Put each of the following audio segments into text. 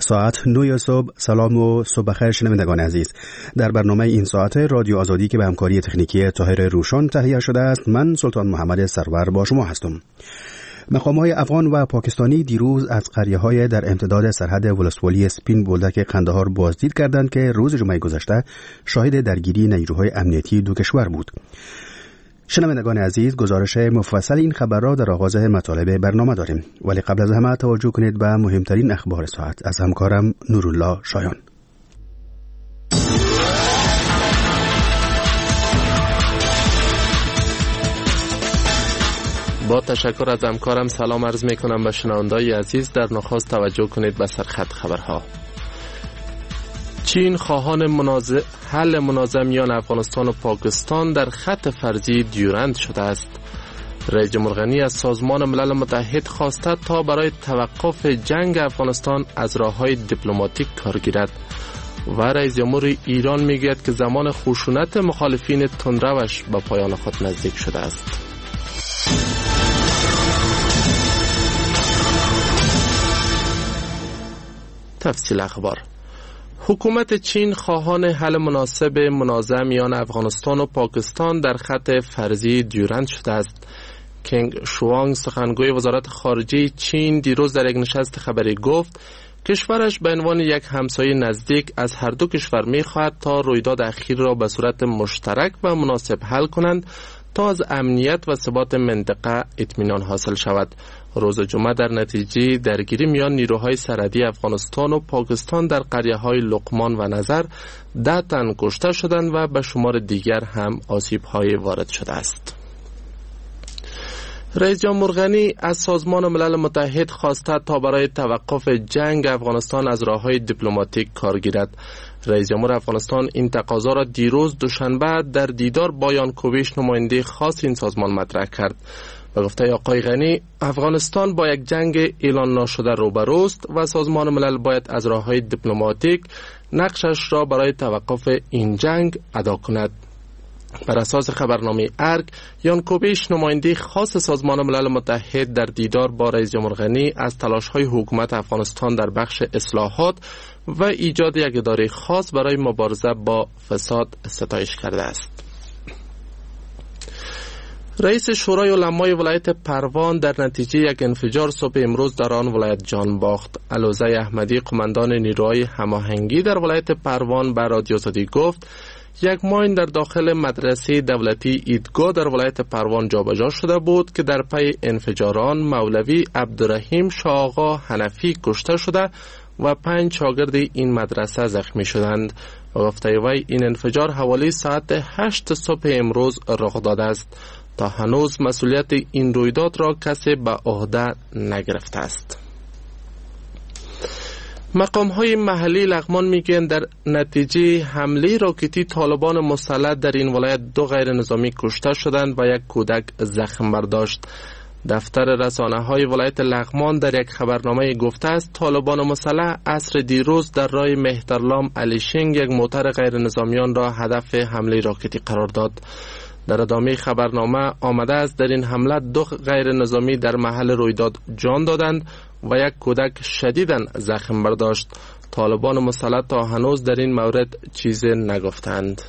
ساعت 9 صبح. سلام و صبح بخیر شنوندگان عزیز. در برنامه این ساعت رادیو آزادی که به همکاری تکنیکی طاهر روشن تهیه شده است، من سلطان محمد سرور با شما هستم. مقام‌های افغان و پاکستانی دیروز از قریه‌های در امتداد سرحد ولسوالی سپین بولدک قندهار بازدید کردند که روز جمعه گذشته شاهد درگیری نیروهای امنیتی دو کشور بود. شنوندگان عزیز، گزارش مفصل این خبر را در آغاز مطالب برنامه داریم، ولی قبل از همه توجه کنید به مهمترین اخبار ساعت از همکارم نورالله شایان. با تشکر از همکارم سلام عرض می کنم به شنوندگان عزیز. در نخست توجه کنید به سرخط خبرها. چین خواهان حل منازعه میان افغانستان و پاکستان در خط فرضی دیورند شده است. رئیس جمهور غنی از سازمان ملل متحد خواسته تا برای توقف جنگ افغانستان از راه‌های دیپلماتیک کار گیرد و رئیس جمهور ایران میگوید که زمان خشونت مخالفین تندروش به پایان خود نزدیک شده است. تفصیل اخبار. حکومت چین خواهان حل مناسب منازعه میان افغانستان و پاکستان در خط فرضی دیورند شده است. کنگ شوانگ سخنگوی وزارت خارجه چین دیروز در یک نشست خبری گفت کشورش به عنوان یک همسایه نزدیک از هر دو کشور می‌خواهد تا رویداد اخیر را به صورت مشترک و مناسب حل کنند تا از امنیت و ثبات منطقه اطمینان حاصل شود. روز جمعه در نتیجه درگیری میان نیروهای سرحدی افغانستان و پاکستان در قریه‌های لقمان و نظر 10 تن کشته شدند و به شمار دیگر هم آسیب‌های وارد شده است. رئیس جمهور غنی از سازمان ملل متحد خواسته تا برای توقف جنگ افغانستان از راه‌های دیپلماتیک کار گیرد. رئیس جمهور افغانستان این تقاضا را دیروز دوشنبه در دیدار با یانکوویچ نماینده خاص این سازمان مطرح کرد. به گفته آقای غنی، افغانستان با یک جنگ اعلان ناشده روبروست و سازمان ملل باید از راه‌های دیپلماتیک نقشش را برای توقف این جنگ ادا کند. بر اساس خبرنامه ارگ، یانکوویچ نماینده خاص سازمان ملل متحد در دیدار با رئیس جمهور غنی از تلاش‌های حکومت افغانستان در بخش اصلاحات و ایجاد یک اداره خاص برای مبارزه با فساد ستایش کرده است. رئیس شورای علمای ولایت پروان در نتیجه یک انفجار صبح امروز در آن ولایت جان باخت. علوزه احمدی، قماندان نیروهای هماهنگی در ولایت پروان، به رادیو آزادی گفت یک ماین در داخل مدرسه دولتی ایدگاه در ولایت پروان جابجا شده بود که در پی انفجاران مولوی عبدالرحیم شاه آقا حنفی کشته شده و 5 شاگرد این مدرسه زخمی شدند. و گفته وی این انفجار حوالی ساعت 8 صبح امروز رخ داده است. تا هنوز مسئولیت این رویداد را کسی به عهده نگرفته است. مقام‌های محلی لغمان میگویند در نتیجه حمله راکتی طالبان مسلح در این ولایت 2 غیر نظامی کشته شدند و 1 کودک زخم برداشت. دفتر رسانه‌های ولایت لغمان در یک خبرنامه گفته است طالبان مسلح عصر دیروز در راه مهترلام علیشنگ یک موتر غیر نظامیان را هدف حمله راکتی قرار داد. در ادامه خبرنامه آمده است در این حمله 2 غیر نظامی در محل رویداد جان دادند و 1 کودک شدیداً زخم برداشت. طالبان مسلح تا هنوز در این مورد چیزی نگفتند.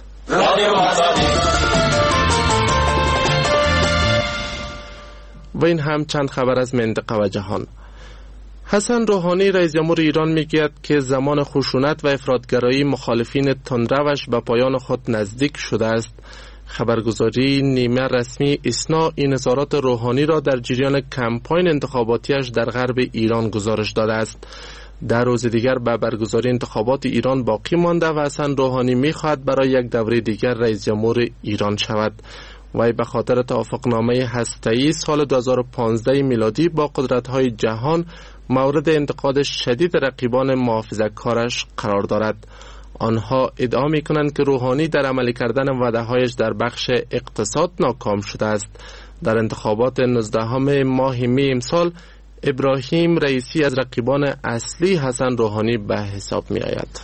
و این هم چند خبر از منطقه و جهان. حسن روحانی رئیس جمهور ایران میگوید که زمان خشونت و افراطگرایی مخالفین تندروش به پایان خود نزدیک شده است. خبرگزاری نیمه رسمی اسنا این اظهارات روحانی را در جریان کمپاین انتخاباتیش در غرب ایران گزارش داده است. در روز دیگر به برگزاری انتخابات ایران باقی مانده و حسن روحانی می‌خواهد برای یک دوره دیگر رئیس جمهور ایران شود. وی به خاطر توافقنامه هسته‌ای سال 2015 میلادی با قدرت‌های جهان مورد انتقاد شدید رقیبان محافظه‌کارش قرار دارد. آنها ادعا می‌کنند که روحانی در عملی کردن وعده‌هایش در بخش اقتصاد ناکام شده است. در انتخابات 19 ماه می امسال ابراهیم رئیسی از رقیبان اصلی حسن روحانی به حساب می‌آید.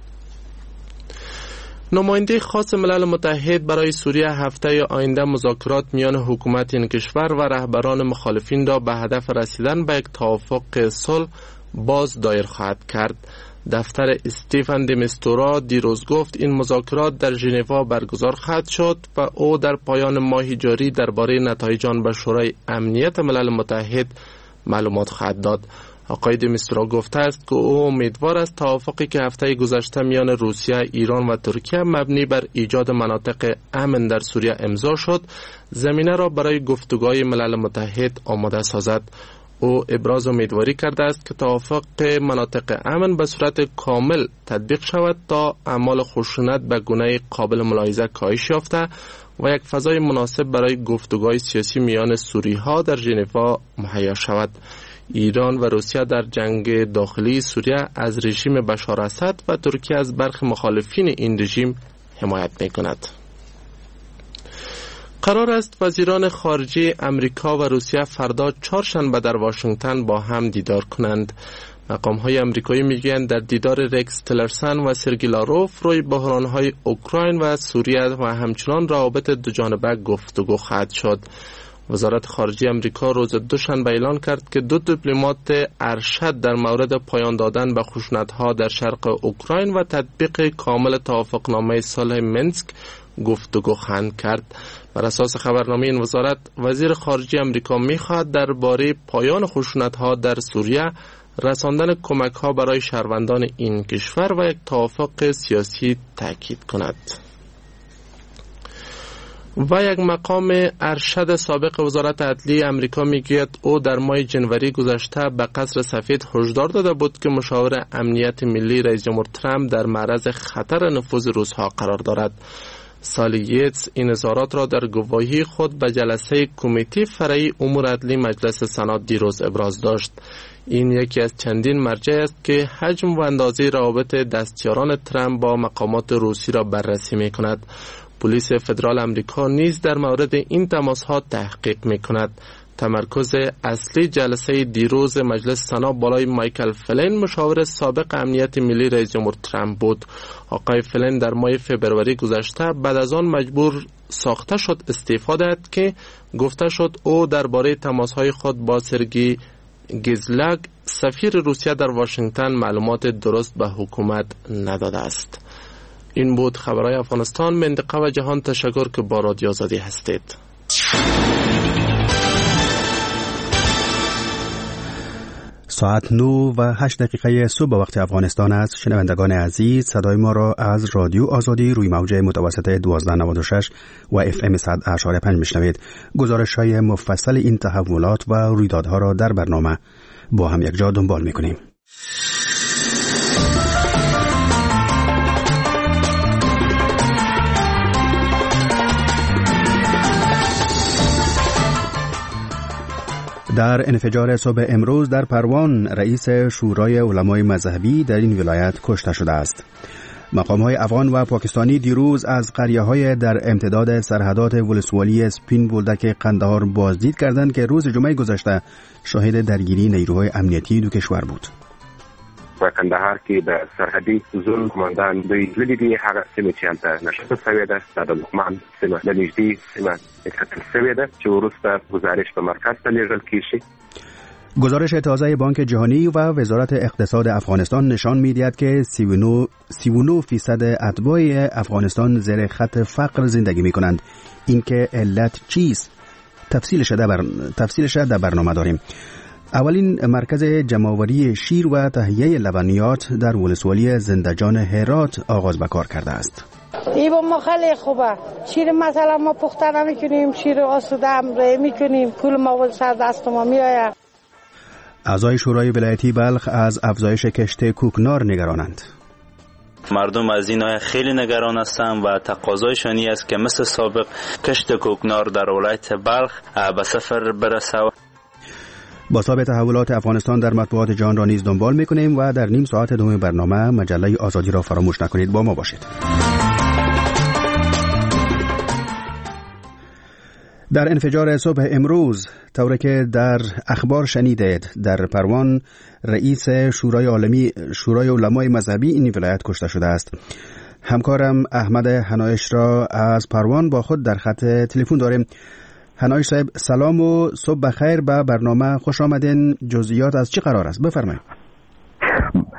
نماینده خاص ملل متحد برای سوریه هفته آینده مذاکرات میان حکومت این کشور و رهبران مخالفین را به هدف رسیدن به یک توافق صلح باز دایر خواهد کرد. دفتر استیفن دی میستورا دیروز گفت این مذاکرات در ژنو برگزار خواهد شد و او در پایان ماه جاری درباره نتایج آن به شورای امنیت ملل متحد معلومات خواهد داد. آقای دی میستورا گفته است که او امیدوار است توافقی که هفته گذشته میان روسیه، ایران و ترکیه مبنی بر ایجاد مناطق امن در سوریه امضا شد، زمینه را برای گفتگوهای ملل متحد آماده سازد. او ابراز امیدواری کرده است که توافق مناطق امن به صورت کامل تطبیق شود تا اعمال خشونت به گونه قابل ملاحظه کاهش یافته و یک فضای مناسب برای گفتگوهای سیاسی میان سوری‌ها در ژنو مهیا شود. ایران و روسیه در جنگ داخلی سوریه از رژیم بشار اسد و ترکیه از برخی مخالفین این رژیم حمایت می‌کند. قرار است وزیران خارجه امریکا و روسیه فردا چهارشنبه در واشنگتن با هم دیدار کنند. مقام‌های امریکایی میگویند در دیدار رکس تلرسن و سرگی لاروف روی بحران‌های اوکراین و سوریه و همچنان روابط دوجانبه گفتگو خواهد شد. وزارت خارجه امریکا روز دوشنبه اعلان کرد که دو دیپلمات ارشد در مورد پایان دادن به خشونت‌ها در شرق اوکراین و تطبیق کامل توافقنامه صلح منسک گفتگو خواهند کرد. بر اساس خبرنامه این وزارت، وزیر خارجه امریکا می‌خواهد درباره پایان خشونت‌ها در سوریه، رساندن کمک‌ها برای شهروندان این کشور و یک توافق سیاسی تاکید کند. و یک مقام ارشد سابق وزارت عدلیه امریکا میگوید او در ماه جنوری گذشته به قصر سفید هشدار داده بود که مشاور امنیت ملی رئیس جمهور ترامپ در معرض خطر نفوذ روس‌ها قرار دارد. سالی ییتس این اظهارات را در گواهی خود به جلسه کمیته فرعی امور عدلی مجلس سنا دیروز ابراز داشت. این یکی از چندین مرجع است که حجم و اندازه روابط دستیاران ترامپ با مقامات روسی را بررسی می کند. پلیس فدرال امریکا نیز در مورد این تماس‌ها تحقیق می کند. تمرکز اصلی جلسه دیروز مجلس سنا بالای مایکل فلین، مشاور سابق امنیت ملی رئیس جمهور ترامپ بود. آقای فلین در ماه فبروری گذشته بعد از آن مجبور ساخته شد استعفا دهد که گفته شد او درباره تماس‌های خود با سرگی گزلگ سفیر روسیه در واشنگتن معلومات درست به حکومت نداده است. این بود خبرهای افغانستان، منطقه و جهان. تشکر که با رادیو آزادی هستید. ساعت 9:08 صبح به وقت افغانستان است. شنوندگان عزیز، صدای ما را از رادیو آزادی روی موج متوسط 1296 و FM 100.5 میشنوید. گزارش‌های مفصل این تحولات و رویدادها را در برنامه با هم یک جا دنبال می‌کنیم. در انفجار صبح امروز در پروان، رئیس شورای علمای مذهبی در این ولایت کشته شده است. مقام‌های افغان و پاکستانی دیروز از قریه‌های در امتداد سرحدات ولسوالی سپین بولدک قندهار بازدید کردند که روز جمعه گذشته شاهد درگیری نیروهای امنیتی دو کشور بود. په کندهار کې د سرحدي زون کمانډان دوی لیدلې دي هغه سیمه چې هلته نشته شوې ده د لقمان سیمه د نږدې سیمه کتل شوې ده چې وروسته گزارش به مرکز ته لیږل کیږي. گزارش تازه بانک جهانی و وزارت اقتصاد افغانستان نشان می‌دهد که 39% اتباع افغانستان زیر خط فقر زندگی می‌کنند. اینکه علت چیست؟ تفصیلش در برنامه داریم. اولین مرکز جمع‌آوری شیر و تهیه لبنیات در ولسوالی زندجان هرات آغاز به کار کرده است. این با ما خیلی خوبه. شیر مثلا ما پخته نمی‌کنیم، شیر آسوده هم می‌کنیم، پول ما سر دست ما میآید. اعضای شورای ولایتی بلخ از افزایش کشت کوکنار نگرانند. مردم از این خیلی نگران هستند و تقاضایشان است که مثل سابق کشت کوکنار در ولایت بلخ به صفر برسه. بازتاب تحولات افغانستان در مطبوعات جهان را نیز دنبال می‌کنیم و در نیم ساعت دوم برنامه مجله آزادی را فراموش نکنید. با ما باشید. در انفجار صبح امروز، طوری که در اخبار شنیدید، در پروان رئیس شورای علمای مذهبی این ولایت کشته شده است. همکارم احمد حنایش را از پروان با خود در خط تلفن داریم. حنایش صاحب، سلام و صبح بخیر، به برنامه خوش آمدین. جزئیات از چی قرار است؟ بفرمایید.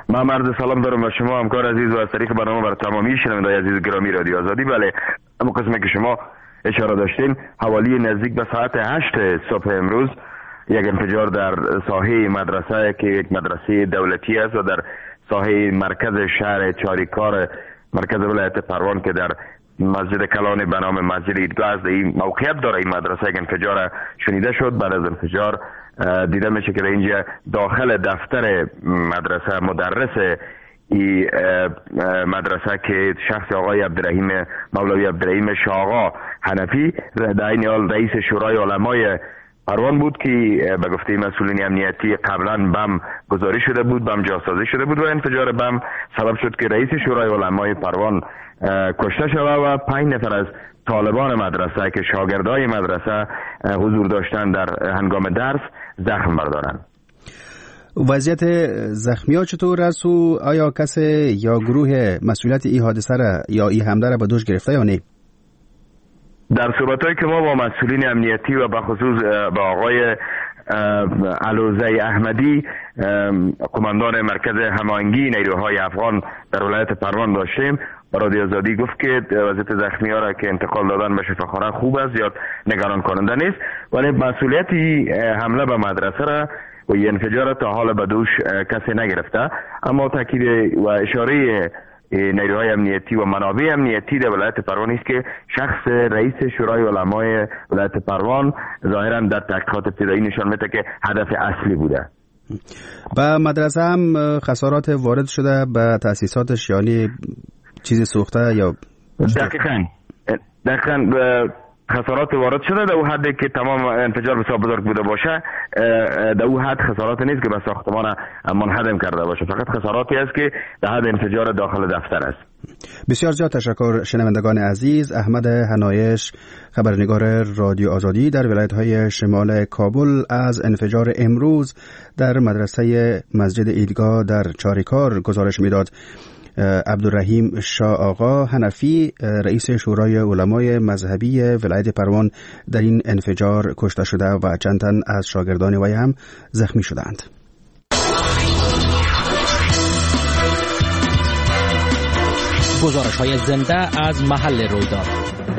من عرض سلام دارم به شما همکار عزیز و از طریق برنامه بر تمامی شنوندگان عزیز گرامی رادیو آزادی. بله، اما قسمی که شما اشاره داشتین، حوالی نزدیک به ساعت 8 صبح امروز یک انفجار در ساحه مدرسه که یک مدرسه دولتی است و در ساحه مرکز شهر چاریکار مرکز ولایت پروان که در مسجد کلان به نام مسجد ایدگاه است، این موقعیت داره این مدرسه، یک انفجار شنیده شد. بعد از انفجار دیده میشه که اینجا داخل دفتر مدرسه مدرس این مدرسه که شخص آقای عبدالرحیم مولوی عبدالرحیم شاغا حنفی در این حال رئیس شورای علمای پروان بود که به گفته مسئولین امنیتی قبلا بم گذاری شده بود، بم جاسازی شده بود و انفجار بم سبب شد که رئیس شورای علمای پروان کشته شود و 5 نفر از طالبان مدرسه که شاگردای مدرسه حضور داشتن در هنگام درس زخم بردارند. وضعیت زخمی‌ها چطور است و آیا کسی یا گروه مسئولیت این حادثه را یا این حمله را به دوش گرفته یا نه؟ در صحبت‌هایی که ما با مسئولین امنیتی و به خصوص با آقای علوزی احمدی قماندان مرکز هماهنگی نیروهای افغان در ولایت پروان داشتیم، با رادیو آزادی گفت که وضعیت زخمی‌ها را که انتقال دادن به شفاخانه خوب است، زیاد نگران کننده نیست، ولی مسئولیت حمله به مدرسه را و این انفجار تا حال به دوش کسی نگرفته. اما تاکید و اشاره نیروهای امنیتی و منابع امنیتی در ولایت پروان است که شخص رئیس شورای علمای ولایت پروان ظاهرا در تحقیقات ابتدایی نشان میده که هدف اصلی بوده. به مدرسه هم خسارات وارد شده به تأسیساتش، یعنی چیزی سوخته یا؟ دقیقاً خسارات وارد شده در او حدی که تمام انفجار بسیار بزرگ بوده باشه، در او حد خسارات نیست که به ساختمان منهدم کرده باشه، فقط خساراتی است که در حد انفجار داخل دفتر است. بسیار زیاد تشکر شنوندگان عزیز. احمد حنایش، خبرنگار رادیو آزادی در ولایت‌های شمال کابل، از انفجار امروز در مدرسه مسجد ایدگاه در چاریکار گزارش می‌داد. عبدالرحیم شاه آقا حنفی، رئیس شورای علمای مذهبی ولایت پروان، در این انفجار کشته شده و چند تن از شاگردان وی هم زخمی شدند. گزارش‌های زنده از محل رویداد.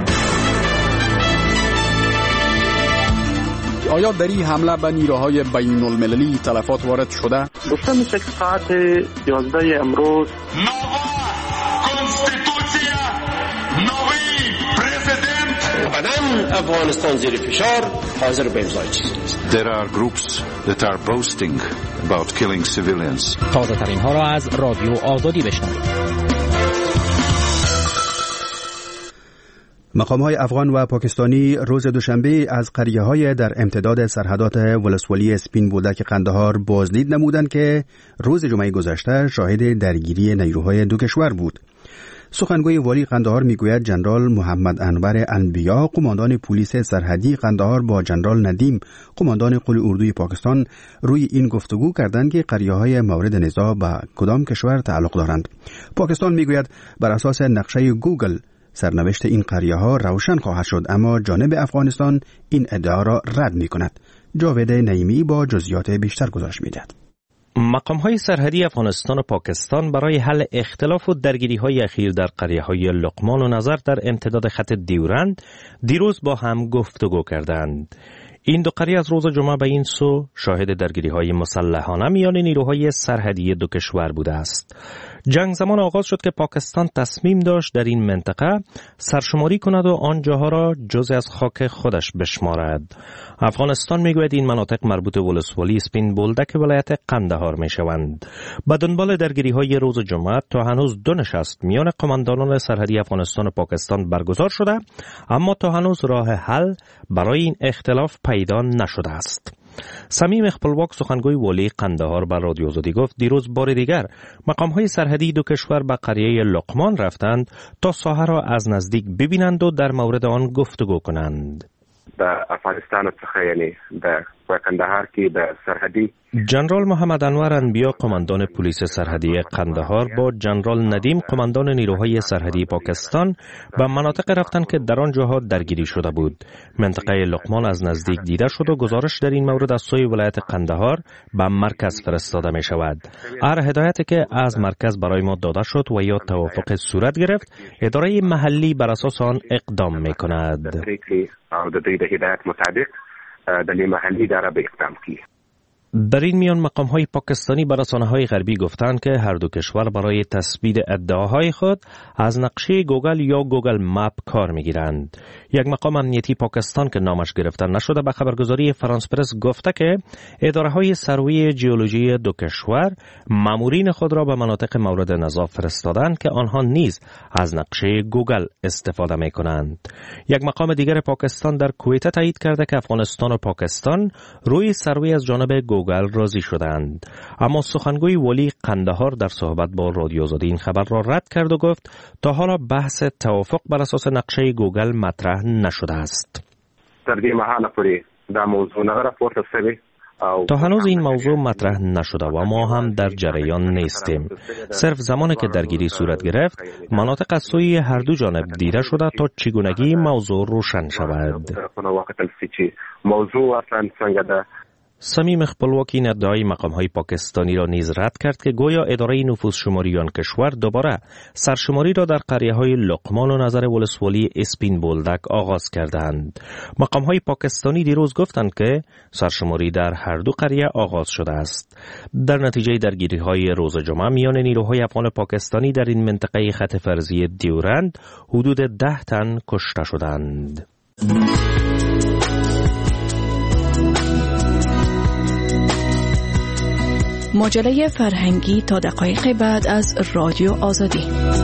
آیا در این حمله به نیروهای بین المللی تلفات وارد شده؟ گفته میشه که ساعت 11 امروز افغانستان زیر فشار حاضر به امضای چیزی نیست. There are groups that are boasting about killing civilians. تازه ترین ها را از رادیو آزادی بشنوید. مقام‌های افغان و پاکستانی روز دوشنبه از قریه‌های در امتداد سرحدات ولسوالی سپین بولدک قندهار بازدید نمودند که روز جمعه گذشته شاهد درگیری نیروهای دو کشور بود. سخنگوی والی قندهار میگوید جنرال محمد انور انبیا، قماندان پلیس سرحدی قندهار، با جنرال ندیم، قماندان قل اردوی پاکستان، روی این گفتگو کردند که قریه‌های مورد نزاع به کدام کشور تعلق دارند. پاکستان میگوید بر اساس نقشه گوگل سرنوشت این قریه‌ها روشن خواهد شد، اما جانب افغانستان این ادعا را رد می‌کند. جاوید نعیمی با جزئیات بیشتر گزارش می‌دهد. مقام‌های سرحدی افغانستان و پاکستان برای حل اختلاف و درگیری‌های اخیر در قریه‌های لقمان و نظر در امتداد خط دیورند دیروز با هم گفتگو کردند. این دو قریه از روز جمعه به این سو شاهد درگیری‌های مسلحانه میان نیروهای سرحدی دو کشور بوده است. جنگ زمان آغاز شد که پاکستان تصمیم داشت در این منطقه سرشماری کند و آن جاها را جزء از خاک خودش بشمارد. افغانستان میگوید این مناطق مربوط به ولسوالی سپین بولدک ولایت قندهار میشوند. به دنبال درگیری‌های روز جمعه تا هنوز دو نشست میان قماندانان سرحدی افغانستان و پاکستان برگزار شده، اما تا هنوز راه حل برای این اختلاف پیدا نشده است. صمیم اخپلواک، سخنگوی والی قندهار، بر رادیو آزادی گفت دیروز بار دیگر مقام‌های سرحدی دو کشور به قریه لقمان رفتند تا ساحه را از نزدیک ببینند و در مورد آن گفتگو کنند. در افغانستان څخه یعنی در قندهار کې د سرحدي جنرال محمد انور انبیا قماندان پلیس سرحدی قندهار با جنرال ندیم قماندان نیروهای سرحدی پاکستان به مناطق رفتند که در آن جاها درگیری شده بود. منطقه لقمان از نزدیک دیده شد و گزارش در این مورد از سوی ولایت قندهار به مرکز فرستاده می شود. هر هدایتی که از مرکز برای ما داده شد و یا توافق صورت گرفت، اداره محلی بر اساس آن اقدام می کند. در این میان مقام‌های پاکستانی به رسانه‌های غربی گفتند که هر دو کشور برای تثبیت ادعاهای خود از نقشه گوگل یا گوگل مپ کار می‌گیرند. یک مقام امنیتی پاکستان که نامش گرفته نشده به خبرگزاری فرانس پرس گفته که اداره‌های سروی جیولوژی دو کشور مامورین خود را به مناطق مورد نزاع فرستادند که آنها نیز از نقشه گوگل استفاده می‌کنند. یک مقام دیگر پاکستان در کویت تایید کرده که افغانستان و پاکستان روی سروی از جانب گوگل راضی شدند. اما سخنگوی ولی قندهار در صحبت با رادیو آزادی این خبر را رد کرد و گفت تا حالا بحث توافق بر اساس نقشه گوگل مطرح نشده است. تا هنوز این موضوع مطرح نشده و ما هم در جریان نیستیم. صرف زمانی که درگیری صورت گرفت، مناطق از سوی هر دو جانب دیده شده تا چگونگی موضوع روشن شود. صمیم خپلواکی این ادعای مقام‌های پاکستانی را نیز رد کرد که گویا اداره نفوذشماری آن کشور دوباره سرشماری را در قریه‌های لقمان و نظر ولسوالی اسپین بولدک آغاز کردند. مقام‌های پاکستانی دیروز گفتند که سرشماری در هر دو قریه آغاز شده است. در نتیجه درگیری‌های روز جمعه میان نیروهای افغان پاکستانی در این منطقه خط فرضی دیورند حدود 10 تن کشته شدند. مجله فرهنگی تا دقایق بعد از رادیو آزادی.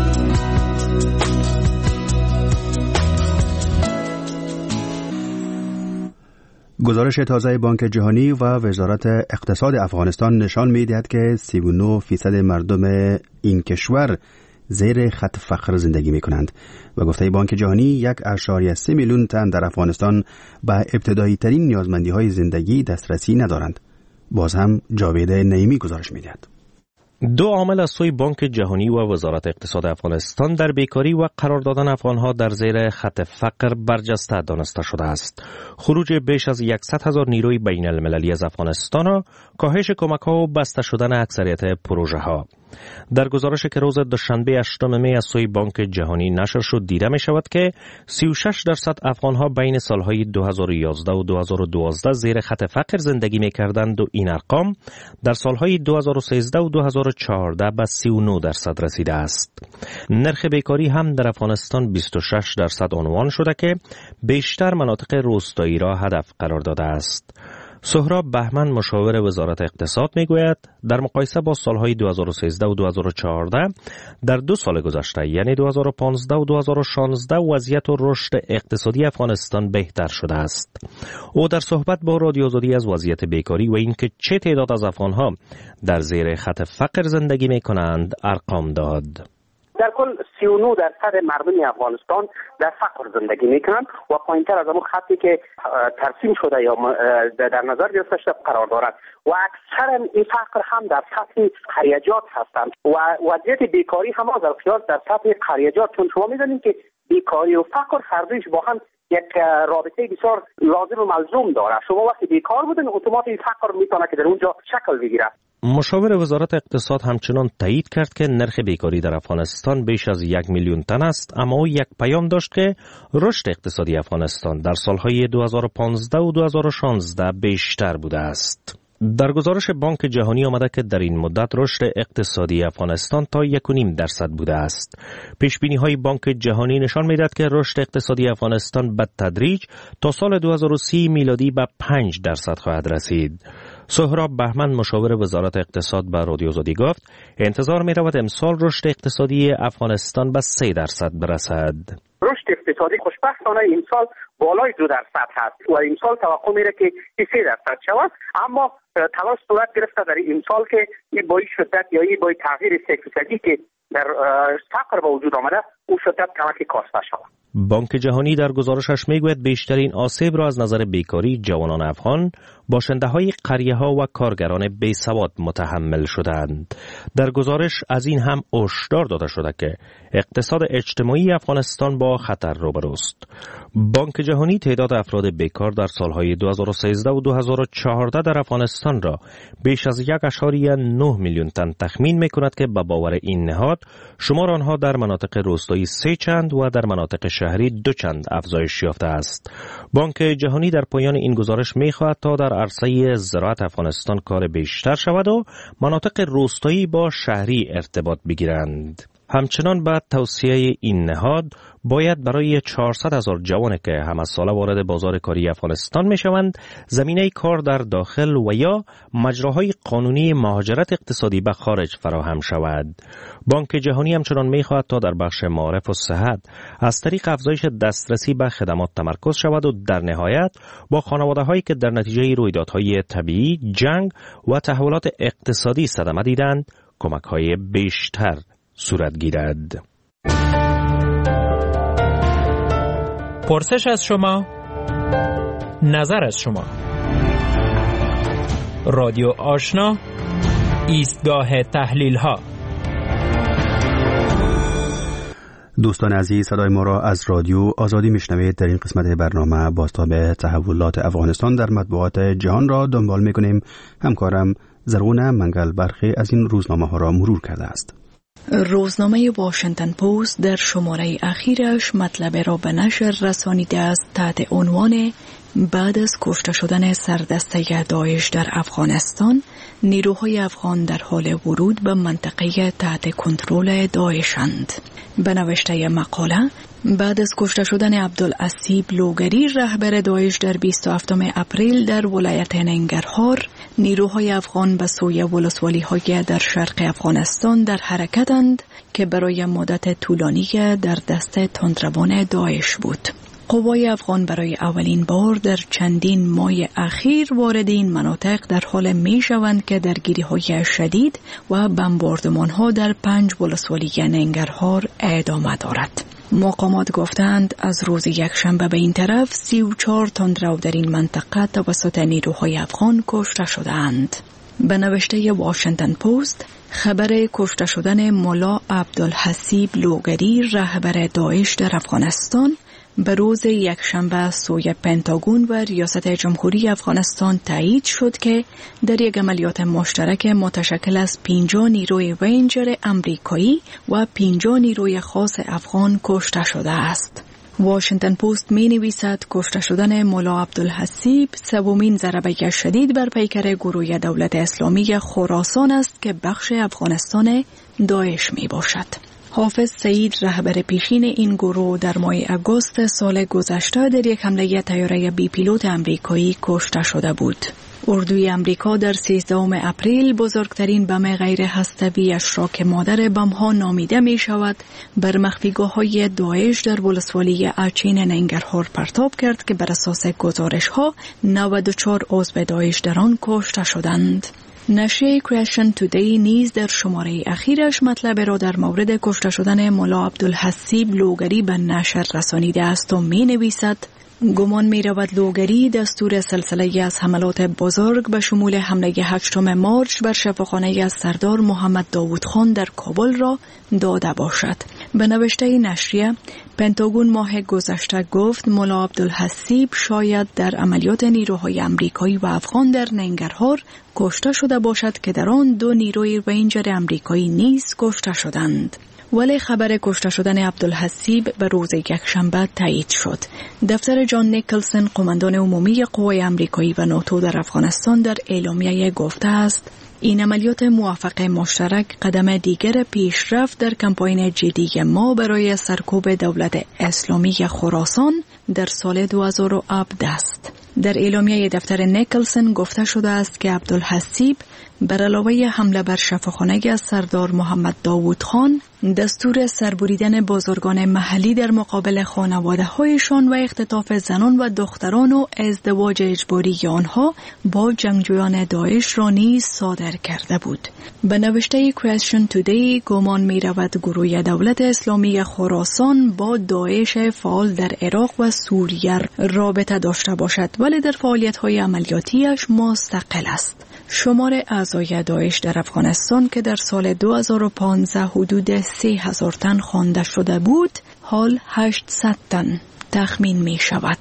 گزارش تازه بانک جهانی و وزارت اقتصاد افغانستان نشان می‌دهد که 39% مردم این کشور زیر خط فقر زندگی می‌کنند و گفته بانک جهانی 1.3 میلیون تن در افغانستان به ابتدایی ترین نیازمندی‌های زندگی دسترسی ندارند. باز هم جاوید نعیمی گزارش می‌دهد. دو عامل از سوی بانک جهانی و وزارت اقتصاد افغانستان در بیکاری و قرار دادن افغانها در زیر خط فقر برجسته دانسته شده است. خروج بیش از 100,000 نیروی بین المللی از افغانستان و کاهش کمک‌ها و بسته شدن اکثریت پروژه‌ها. در گزارشی که روز دوشنبه 8 می از سوی بانک جهانی نشر شد دیده می شود که 36% افغانها بین سالهای 2011 و 2012 زیر خط فقر زندگی می کردند و این ارقام در سالهای 2013 و 2014 به 39% رسیده است. نرخ بیکاری هم در افغانستان 26% عنوان شده که بیشتر مناطق روستایی را هدف قرار داده است. سهراب بهمن مشاور وزارت اقتصاد میگوید در مقایسه با سالهای 2013 و 2014 در 2 سال گذشته یعنی 2015 و 2016 وضعیت و رشد اقتصادی افغانستان بهتر شده است. او در صحبت با رادیو آزادی از وضعیت بیکاری و اینکه چه تعداد از افغانها در زیر خط فقر زندگی میکنند ارقام داد. در کل 39% مردم افغانستان در فقر زندگی میکنند و پایینتر از همون خطی که ترسیم شده یا در نظر گرفته شده قرار دارد و اکثر این فقر هم در سطح خریجات هستند و وضعیت بیکاری هم از القیاس در سطح خریجات، چون شما میدونید که بیکاری و فقر هر دویش با هم یک رابطه بسیار لازم و ملزوم داره. شما وقتی بیکار بودن اتوماتیک فقر میتونه که در اونجا شکل بگیره. مشاور وزارت اقتصاد همچنان تایید کرد که نرخ بیکاری در افغانستان بیش از 1 میلیون تن است، اما او یک پیام داشت که رشد اقتصادی افغانستان در سالهای 2015 و 2016 بیشتر بوده است. در گزارش بانک جهانی آمده که در این مدت رشد اقتصادی افغانستان تا 1.5% بوده است. پیشبینی‌های بانک جهانی نشان می‌دهد که رشد اقتصادی افغانستان به تدریج تا سال 2030 میلادی به 5% خواهد رسید. سهراب بهمن مشاور وزارت اقتصاد به رادیو آزادی گفت انتظار می‌رود امسال رشد اقتصادی افغانستان به 3% برسد. رشد اقتصادی خوشبختانه امسال بالای 2% هست و امسال توقع میره که 3% شود، اما تلاش صورت گرفته در امسال که این با این شدت یا این با تغییر 3% که در فقر به وجود آمده او شدت کمک کاسته شود. بانک جهانی در گزارشش میگوید بیشترین آسیب را از نظر بیکاری جوانان افغان، باشنده‌های قریه‌ها و کارگران بیسواد متحمل شدند. در گزارش از این هم هشدار داده شده که اقتصاد اجتماعی افغانستان با خطر روبروست. بانک جهانی تعداد افراد بیکار در سالهای 2013 و 2014 در افغانستان را بیش از 1.9 میلیون تن تخمین می‌کند که به باور این نهاد شمار آنها در مناطق روستایی 3 چند و در مناطق شهری 2 چند افزایش یافته است. بانک جهانی در پایان این گزارش می‌خواهد تا در عرصه زراعت افغانستان کار بیشتر شود و مناطق روستایی با شهری ارتباط بگیرند. همچنان بعد توصیه این نهاد باید برای 400,000 جوان که همه ساله وارد بازار کاری افغانستان می شوند زمینه کار در داخل و یا مجراهای قانونی مهاجرت اقتصادی به خارج فراهم شود. بانک جهانی همچنان می خواهد تا در بخش معارف و صحت از طریق افزایش دسترسی به خدمات تمرکز شود و در نهایت با خانواده هایی که در نتیجه رویدادهای طبیعی، جنگ و تحولات اقتصادی صدمه دیدند کمک های بیشتر صورت گیرد. پرسش از شما، نظر از شما. رادیو آشنا، ایستگاه تحلیل ها. دوستان عزیز، صدای ما را از رادیو آزادی میشنوید. در این قسمت برنامه بازتاب تحولات افغانستان در مطبوعات جهان را دنبال میکنیم. همکارم زرغونه منگل برخی از این روزنامه ها را مرور کرده است. روزنامه واشنگتن پست در شماره اخیرش مطلب را به نشر رسانیده است تحت عنوان بعد از کشته شدن سردسته داعش در افغانستان، نیروهای افغان در حال ورود به منطقه تحت کنترل داعشند. به نوشته مقاله، بعد از کشته شدن عبدالعصیب لوگری رهبر داعش در 27 اپریل در ولایت ننگرهار، نیروهای افغان به سوی ولسوالی‌های در شرق افغانستان در حرکتند که برای مدت طولانی در دست تندروان داعش بود. قوای افغان برای اولین بار در چندین ماه اخیر وارد این مناطق در حال می شوند که درگیری‌های شدید و بمباردمان‌ها در 5 ولسوالی ننگرهار ادامه دارد. مقامات گفتند از روز یکشنبه به این طرف 34 تندرو در این منطقه توسط نیروهای افغان کشته شدند. به نوشته واشنگتن پست، خبر کشته شدن ملا عبدالحسیب لوگری رهبر داعش در افغانستان به روز یکشنبه سوی پنتاگون و ریاست جمهوری افغانستان تایید شد که در یک عملیات مشترک متشکل از 50 نیروی رنجر امریکایی و 50 نیروی خاص افغان کشته شده است. واشنگتن پست می نویسد کشته شدن ملا عبدالحسیب سومین ضربه شدید بر پیکر گروه دولت اسلامی خراسان است که بخش افغانستان داعش می باشد. حافظ سعید رهبر پیشین این گروه در ماه اگست سال گذشته در یک حمله طیاره بی پیلوت امریکایی کشته شده بود. اردوی امریکا در 13 اپریل بزرگترین بم غیر هسته‌ای‌اش را که مادر بم‌ها نامیده می شود بر مخفیگاه‌های داعش در ولسوالی اچین ننگرهار پرتاب کرد که بر اساس گزارش‌ها 94 عضو داعش در آن کشته شدند. نشریه کرشن تودی نیز در شماره اخیرش مطلب را در مورد کشته شدن ملا عبدالحسیب لوگری به نشر رسانیده است و می نویسد گمان می رود لوگری دستور سلسله از حملات بزرگ به شمول حمله 8 مارچ بر شفاخانه از سردار محمد داوود خان در کابل را داده باشد. به نوشته نشریه، پنتاگون ماه گذشته گفت ملا عبدالحسیب شاید در عملیات نیروهای امریکایی و افغان در ننگرهار کشته شده باشد که در آن 2 نیروی رنجر امریکایی نیز کشته شدند. ولی خبر کشته شدن عبدالحسیب به روز یکشنبه تایید شد. دفتر جان نیکلسن، قماندان عمومی قوای امریکایی و ناتو در افغانستان، در اعلامیه گفته است این عملیات موفق مشترک قدم دیگر پیشرفت در کمپاین جدی ما برای سرکوب دولت اسلامی خراسان در سال 2017 است. در اعلامیه دفتر نیکلسن گفته شده است که عبدالحسیب بر علاوه حمله بر شفاخانه سردار محمد داوود خان، دستور سربریدن بازرگان محلی در مقابل خانواده هایشان و اختطاف زنان و دختران و ازدواج اجباری آنها با جنگجویان داعش را نیز صادر کرده بود. به نوشته Question Today گمان می رود گروه دولت اسلامی خراسان با داعش فعال در عراق و سوریه رابطه داشته باشد، ولی در فعالیت های عملیاتیش مستقل است. شمار اعضای داعش در افغانستان که در سال 2015 حدود 3000 تن خوانده شده بود، حال 800 تن تخمین می شود.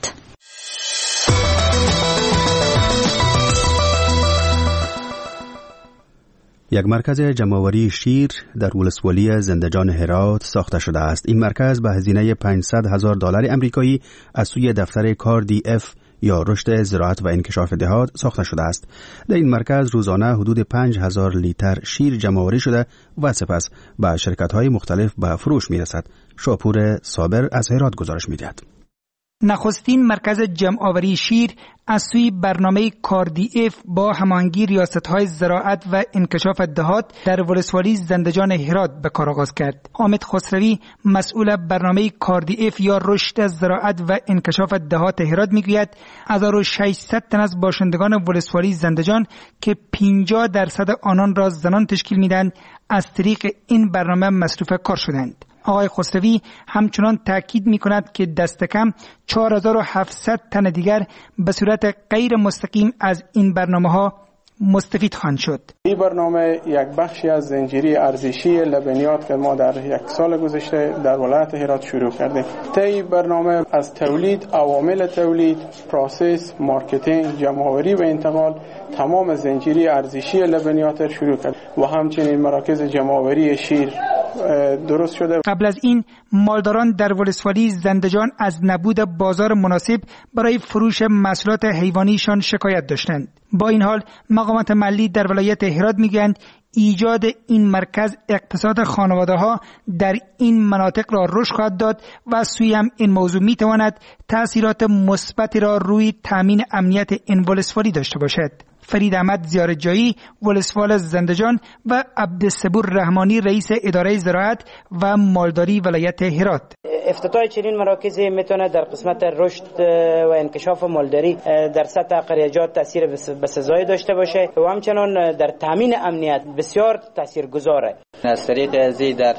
یک مرکز جمع‌آوری شیر در ولسوالی زندجان هرات ساخته شده است. این مرکز به هزینه $500,000 آمریکایی از سوی دفتر KDF یا رشد زراعت و انکشاف دهات ساخته شده است. در این مرکز روزانه حدود 5000 لیتر شیر جمع‌آوری شده و سپس به شرکت‌های مختلف به فروش می‌رسد. شاپور صابر از هرات گزارش می‌دهد. نخستین مرکز جمع‌آوری شیر از سوی برنامه KDF با هماهنگی ریاست‌های زراعت و انکشاف دهات در ولسوالی زندجان هرات به کار آغاز کرد. حامد خسروی مسئول برنامه KDF یا رشد زراعت و انکشاف دهات هرات میگوید 1600 تن از باشندگان ولسوالی زندجان که 50% آنان را زنان تشکیل میدن از طریق این برنامه مصروف کار شدند. آقای خسروی همچنان تاکید می‌کند که دست کم 4700 تن دیگر به صورت غیر مستقیم از این برنامه‌ها مستفید خواهند شد. این برنامه یک بخشی از زنجیره ارزشی لبنیات که ما در یک سال گذشته در ولایت هرات شروع کردیم. طی برنامه از تولید، عوامل تولید، پروسس، مارکتینگ، جمع‌آوری و انتقال تمام زنجیره ارزشی لبنیات شروع کرد و همچنین مراکز جمع‌آوری شیر درست شده. قبل از این مالداران در ولسوالی زندجان از نبود بازار مناسب برای فروش محصولات حیوانیشان شکایت داشتند. با این حال مقامات محلی در ولایت هرات میگویند ایجاد این مرکز اقتصاد خانواده‌ها در این مناطق را رشد خواهد داد و سوی هم این موضوع میتواند تأثیرات مثبتی را روی تامین امنیت این ولسوالی داشته باشد. فرید احمد زیارتجایی ولسوال زندجان و عبدالصبور رحمانی رئیس اداره زراعت و مالداری ولایت هرات. افتتاح چنین مراکزی میتونه در قسمت رشد و انکشاف مالداری در سطح قریه‌جات تاثیر بسزایی داشته باشه و همچنین در تامین امنیت بسیار تاثیرگذاره. از طریق ازی در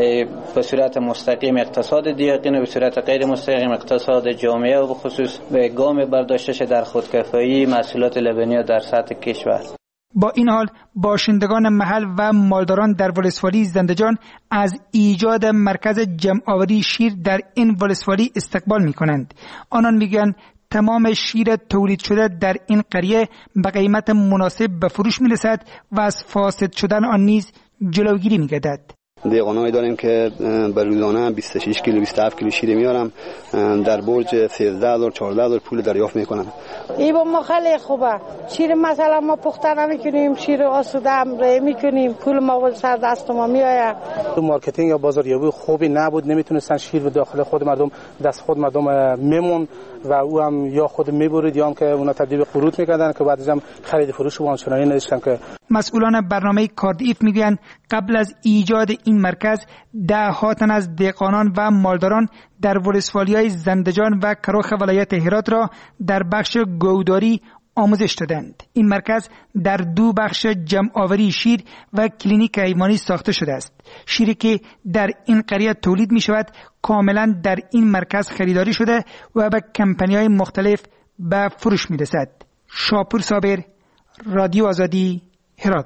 به صورت مستقیم اقتصاد دیقین و به صورت غیر مستقیم اقتصاد جامعه و به خصوص به گام برداشتش در خودکفایی محصولات لبنیات در سطح کشور. با این حال باشندگان محل و مالداران در ولسوالی زندجان از ایجاد مرکز جمع‌آوری شیر در این ولسوالی استقبال می‌کنند. آنان میگن تمام شیر تولید شده در این قریه به قیمت مناسب به فروش می‌رسد و از فاسد شدن آن نیز جلوگیری می‌گردد. دیقانایی داریم که به روزانه 26 کیلو 27 کیلو شیر میارم، در برج 13,000 14,000 پول دریافت میکنم. این با ما خیلی خوبه. شیر مثلا ما پخته نمیکنیم، شیر آسوده هم میکنیم، پول ما سر دست ما میآید. تو مارکتینگ یا بازاریابی خوبی نبود، نمیتونستن شیر به داخل خود مردم دست خود مردم میمون و او هم یا خود میبرید یا هم که اونا تبدیل به قروض میکردن که بعدش هم خرید فروش و آنچنانی نداشتن. که مسئولان برنامه KDF میگویند قبل از ایجاد این مرکز ده‌ها تن از دهقانان و مالداران در ولسوالی‌های زندجان و کراخ ولایت هرات را در بخش گوداری آموزش دادند. این مرکز در 2 بخش جمع‌آوری شیر و کلینیک حیوانی ساخته شده است. شیری که در این قریه تولید می شود کاملا در این مرکز خریداری شده و به کمپانی‌های مختلف به فروش می رسد. شاپور صابر، رادیو آزادی، هرات.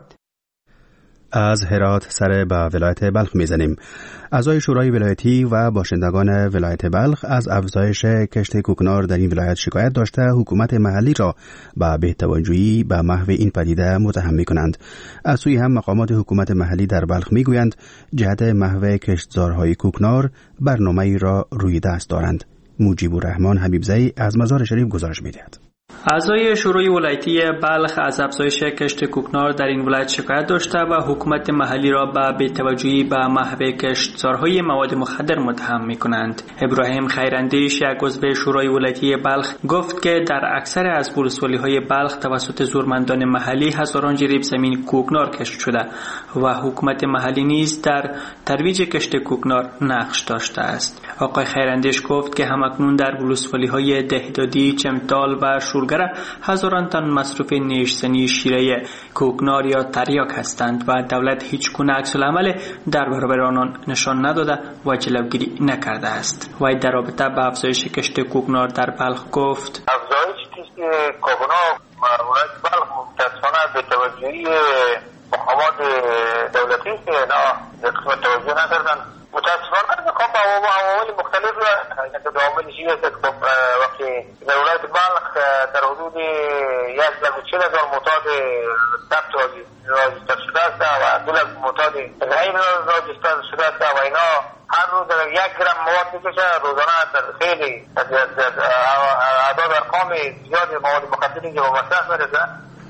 از هرات سر به ولایت بلخ میزنیم. اعضای شورای ولایتی و باشندگان ولایت بلخ از افزایش کشت کوکنار در این ولایت شکایت داشته حکومت محلی را به بهتوجهی به محو این پدیده متهم می‌کنند. از سوی هم مقامات حکومت محلی در بلخ میگویند جهت محو کشتزارهای کوکنار برنامه‌ای را روی دست دارند. مجیب الرحمن حبیبزئی از مزار شریف گزارش می‌دهد. اعضای شورای ولایتی بلخ از افزایش کشت کوکنار در این ولایت شکایت داشته و حکومت محلی را به بی‌توجهی به محو کشتزارهای مواد مخدر متهم می‌کنند. ابراهیم خیراندیش، یک عضو شورای ولایتی بلخ، گفت که در اکثر از ولسوالی‌های بلخ توسط زورمندان محلی هزاران جریب زمین کوکنار کشت شده و حکومت محلی نیز در ترویج کشت کوکنار نقش داشته است. آقای خیراندیش گفت که همکنون در ولسوالی‌های دهدادی، چمتال و شورگره هزاران تن مصرف نیشسنی شیره کوکنار یا تریاک هستند و دولت هیچ گونه عکس‌العمل در برابر آنان نشان نداده و جلوگیری نکرده است. و در رابطه با افزایش کشت کوکنار در بلخ گفت: افزایش کشت کوکنار ولایت بلخ متأسفانه به توجهی مقامات دولتی که نه قسمت توجه نکردن. متاسفانه خب عوامل مختلف که عوامل چیزی است که وقتی در ولایت بلخ در حدود 140,000 معتاد ثبت راجستر شده است و 2 لک معتاد غیر راجستر شده است و اینا هر روز 1 گرم مواد میکشه روزانه در خیلی اعداد ارقام زیاد مواد مخدری که به مصرف میرسه.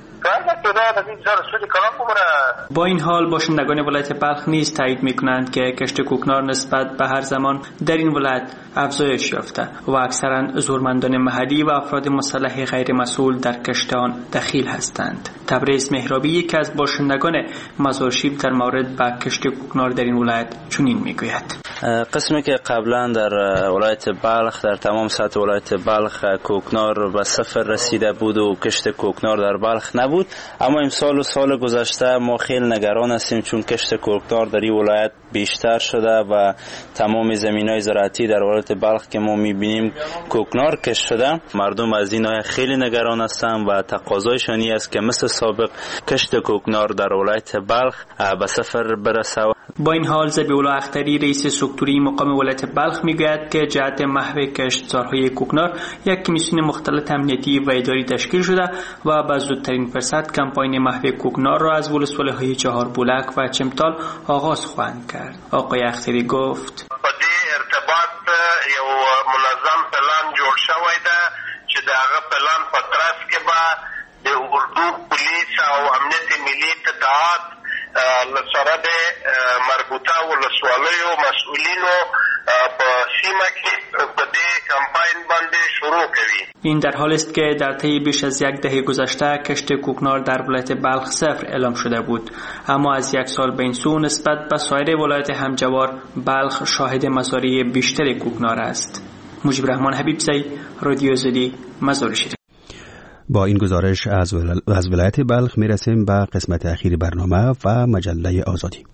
با این حال باشندگان ولایت بلخ نیز تایید میکنند که کشت کوکنار نسبت به هر زمان در این ولایت افزایش یافته و اکثرا زورمندان محلی و افراد مسلح غیر مسئول در کشت آن دخیل هستند. تبریز مهرابی، یکی از باشندگان مزارشیب، در مورد به کشت کوکنار در این ولایت چنین میگوید: قسمی که قبلا در ولایت بلخ، در تمام سطح ولایت بلخ کوکنار به صفر رسیده بود و کشت کوکنار در بلخ نبود، اما امسال و سال گذشته ما خیلی نگران هستیم چون کشت کوکنار در این ولایت بیشتر شده و تمام زمینای زراعتی در ولایت بلخ که ما میبینیم کوکنار کشت شده. مردم از این خیلی نگران هستند و تقاضایشان است که مثل سابق کشت کوکنار در ولایت بلخ به صفر برسه. با این حال ذبیح‌الله اختری، رئیس سکتوری مقام ولایت بلخ، میگوید که جهت محو کشتزارهای کوکنار یک کمیسیون مختلط امنیتی و اداری تشکیل شده و به زودترین فرصت کمپاین محو کوکنار را از ولسوالی‌های چهار بولک و چمتال آغاز خواهند کرد. آقای اختری گفت: با دې ارتباط یو منظم پلان جوړ شوی ده چې دغه پلان په ترڅ کې به د اردو پولیس او امنیت ملي اطلاعات لسره د مربوطه ولسوالیو مسئولینو په سیمه کې په دې کمپاین باندې شروع کوي. این در حال است که در طی بیش از 1 دهه گذشته کشت کوکنار در ولایت بلخ صفر اعلام شده بود، اما از 1 سال به این سو نسبت به سایر ولایت همجوار بلخ شاهد مزارع بیشتر کوکنار است. مجیب رحمان حبیبزی، رادیو آزادی، مزار شیرین. با این گزارش از ولایت بلخ میرسیم به قسمت اخیر برنامه و مجله آزادی.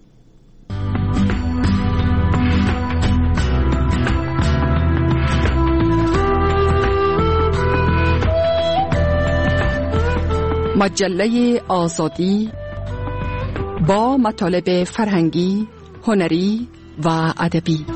مجله آزادی با مطالب فرهنگی، هنری و ادبی.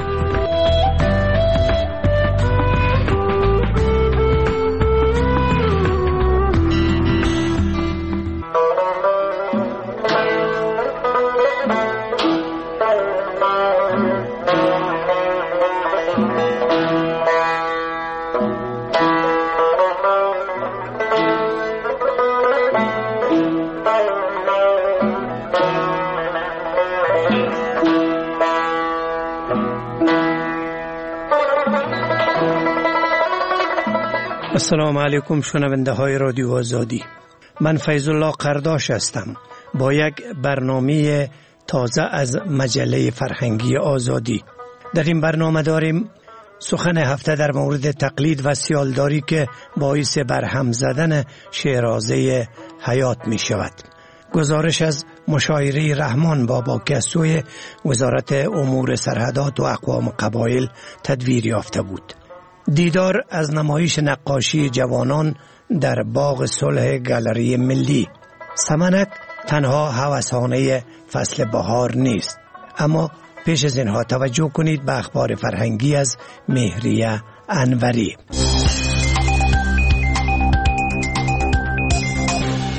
السلام علیکم شنونده های رادیو آزادی. من فیض الله قرداش هستم با یک برنامه تازه از مجله فرهنگی آزادی. در این برنامه داریم سخن هفته در مورد تقلید و سیالداری که باعث برهم زدن شیرازه حیات می شود. گزارش از مشاعره رحمان بابا که از سوی وزارت امور سرحدات و اقوام قبایل تدویر یافته بود. دیدار از نمایش نقاشی جوانان در باغ صلح گالری ملی. سمنک تنها هوسانه فصل بهار نیست، اما پیش از اینها توجه کنید به اخبار فرهنگی از مهریه انوری.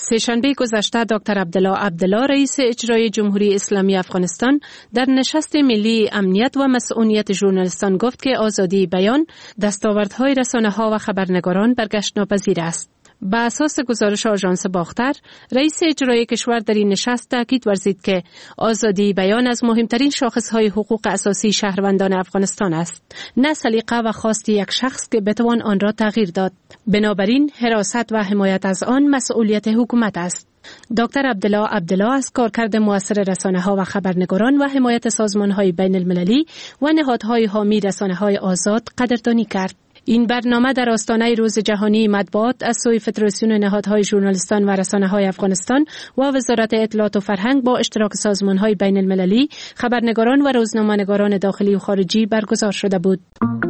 سه‌شنبه گذشته دکتر عبدالله رئیس اجرایی جمهوری اسلامی افغانستان در نشست ملی امنیت و مسئولیت ژورنالیستان گفت که آزادی بیان دستاوردهای رسانه‌ها و خبرنگاران برگشت ناپذیر است. با اساس گزارش آژانس باختر، رئیس اجرایی کشور در این نشست تاکید ورزید که آزادی بیان از مهمترین شاخصهای حقوق اساسی شهروندان افغانستان است، نه سلیقه و خواست یک شخص که بتوان آن را تغییر داد. بنابراین حراست و حمایت از آن مسئولیت حکومت است. دکتر عبدالله از کارکرد مؤثر رسانه‌ها و خبرنگاران و حمایت سازمان‌های بین المللی و نهادهای حامی رسانه‌های آزاد قدردانی کرد. این برنامه در آستانه روز جهانی مطبوعات از سوی فدراسیون نهادهای ژورنالیستان و رسانه‌های افغانستان و وزارت اطلاعات و فرهنگ با اشتراک سازمان‌های بین المللی، خبرنگاران و روزنامه‌نگاران داخلی و خارجی برگزار شده بود.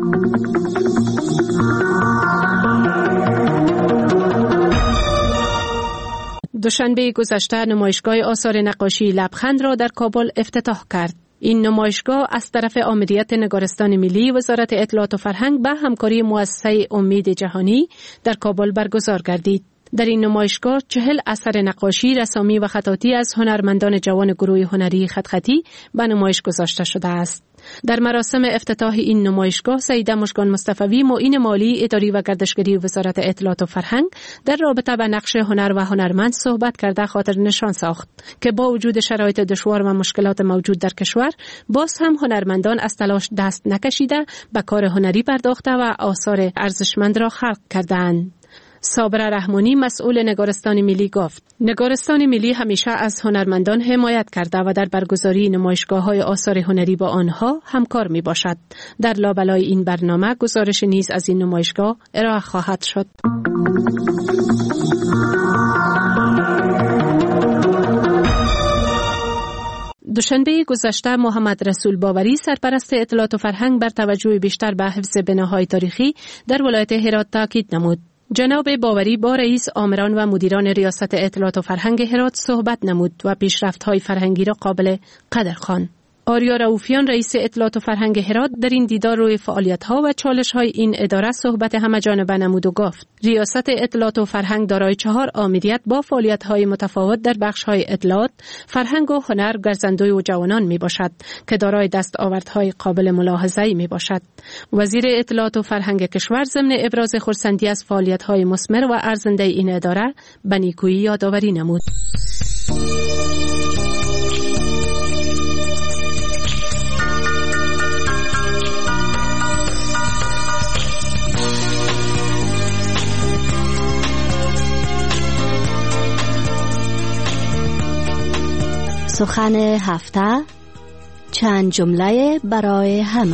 دوشنبه گذشته نمایشگاه آثار نقاشی لبخند را در کابل افتتاح کرد. این نمایشگاه از طرف آمریت نگارستان ملی، وزارت اطلاعات و فرهنگ به همکاری مؤسسه امید جهانی در کابل برگزار گردید. در این نمایشگاه 40 اثر نقاشی، رسامی و خطاطی از هنرمندان جوان گروه هنری خطی به نمایش گذاشته شده است. در مراسم افتتاح این نمایشگاه، سیده مژگان مصطفی، معین مالی، اداری و گردشگری وزارت اطلاعات و فرهنگ در رابطه با نقش هنر و هنرمند صحبت کرده خاطر نشان ساخت که با وجود شرایط دشوار و مشکلات موجود در کشور، باز هم هنرمندان از تلاش دست نکشیده به کار هنری پرداخته و آثار ارزشمند را خلق کردند. صابر رحمانی، مسئول نگارستان ملی، گفت نگارستان ملی همیشه از هنرمندان حمایت کرده و در برگزاری نمایشگاه‌های آثار هنری با آنها همکار می باشد. در لابلای این برنامه گزارش نیز از این نمایشگاه ارائه خواهد شد. دوشنبه گذشته محمد رسول باوری، سرپرست اطلاعات و فرهنگ، بر توجه بیشتر به حفظ بناهای تاریخی در ولایت هرات تاکید نمود. جناب باوری با رئیس آمران و مدیران ریاست اطلاعات و فرهنگ هرات صحبت نمود و پیشرفت‌های فرهنگی را قابل قدر خواند. آریا رؤوفیان، رئیس اطلاعات و فرهنگ هرات، در این دیدار روی فعالیت‌ها و چالش‌های این اداره صحبت همه‌جانبه نمود و گفت ریاست اطلاعات و فرهنگ دارای 4 آمریت با فعالیت‌های متفاوت در بخش‌های اطلاعات، فرهنگ و هنر، گرزندوی و جوانان میباشد که دارای دستاوردهای قابل ملاحظه‌ای میباشد. وزیر اطلاعات و فرهنگ کشور ضمن ابراز خرسندی از فعالیت‌های مثمر و ارزنده این اداره به نیکویی یادآوری نمود. سخن هفته، چند جمله برای همه.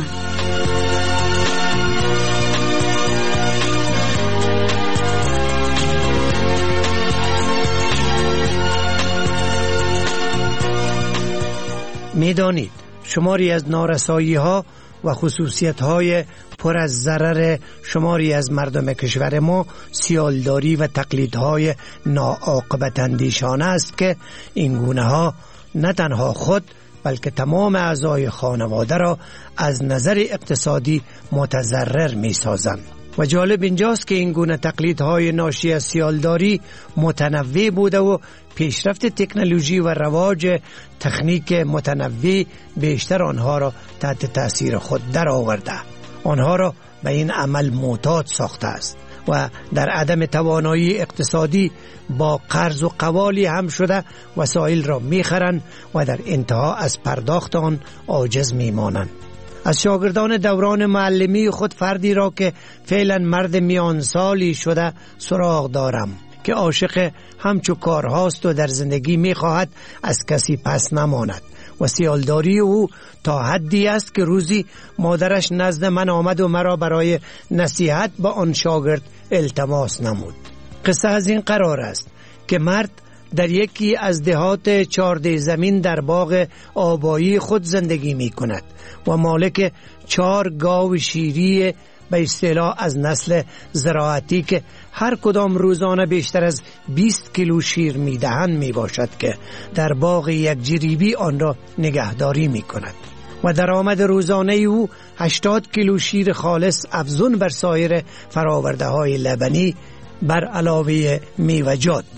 میدانید شماری از نارسایی ها و خصوصیت های پر از ضرر شماری از مردم کشور ما سیالداری و تقلیدهای ناعاقبت اندیشانه است که این گونه ها نه تنها خود بلکه تمام اعضای خانواده را از نظر اقتصادی متضرر می سازند. و جالب اینجاست که این گونه تقلیدهای ناشی از سیالداری متنوع بوده و پیشرفت تکنولوژی و رواج تکنیک متنوع بیشتر آنها را تحت تأثیر خود در آورده، آنها را به این عمل معتاد ساخته است و در عدم توانایی اقتصادی با قرض و قوالی هم شده وسایل را میخرند و در انتها از پرداخت آن عاجز میمانند. از شاگردان دوران معلمی خود فردی را که فعلا مرد میان سالی شده سراغ دارم که عاشق همچو کارهاست و در زندگی میخواهد از کسی پس نماند و سیالداری او تا حدی است که روزی مادرش نزد من آمد و مرا برای نصیحت با آن شاگرد التماس نمود. قصه از این قرار است که مرد در یکی از دهات 14 زمین در باغ آبایی خود زندگی می کند و مالک 4 گاو شیری به اصطلاح از نسل زراعتی که هر کدام روزانه بیشتر از 20 کیلو شیر می دهند می باشد که در باغ یک جریبی آن را نگهداری می کند و درآمد روزانه او 80 کیلو شیر خالص افزون بر سایر فراورده های لبنی بر علاوه میوه‌جات بود.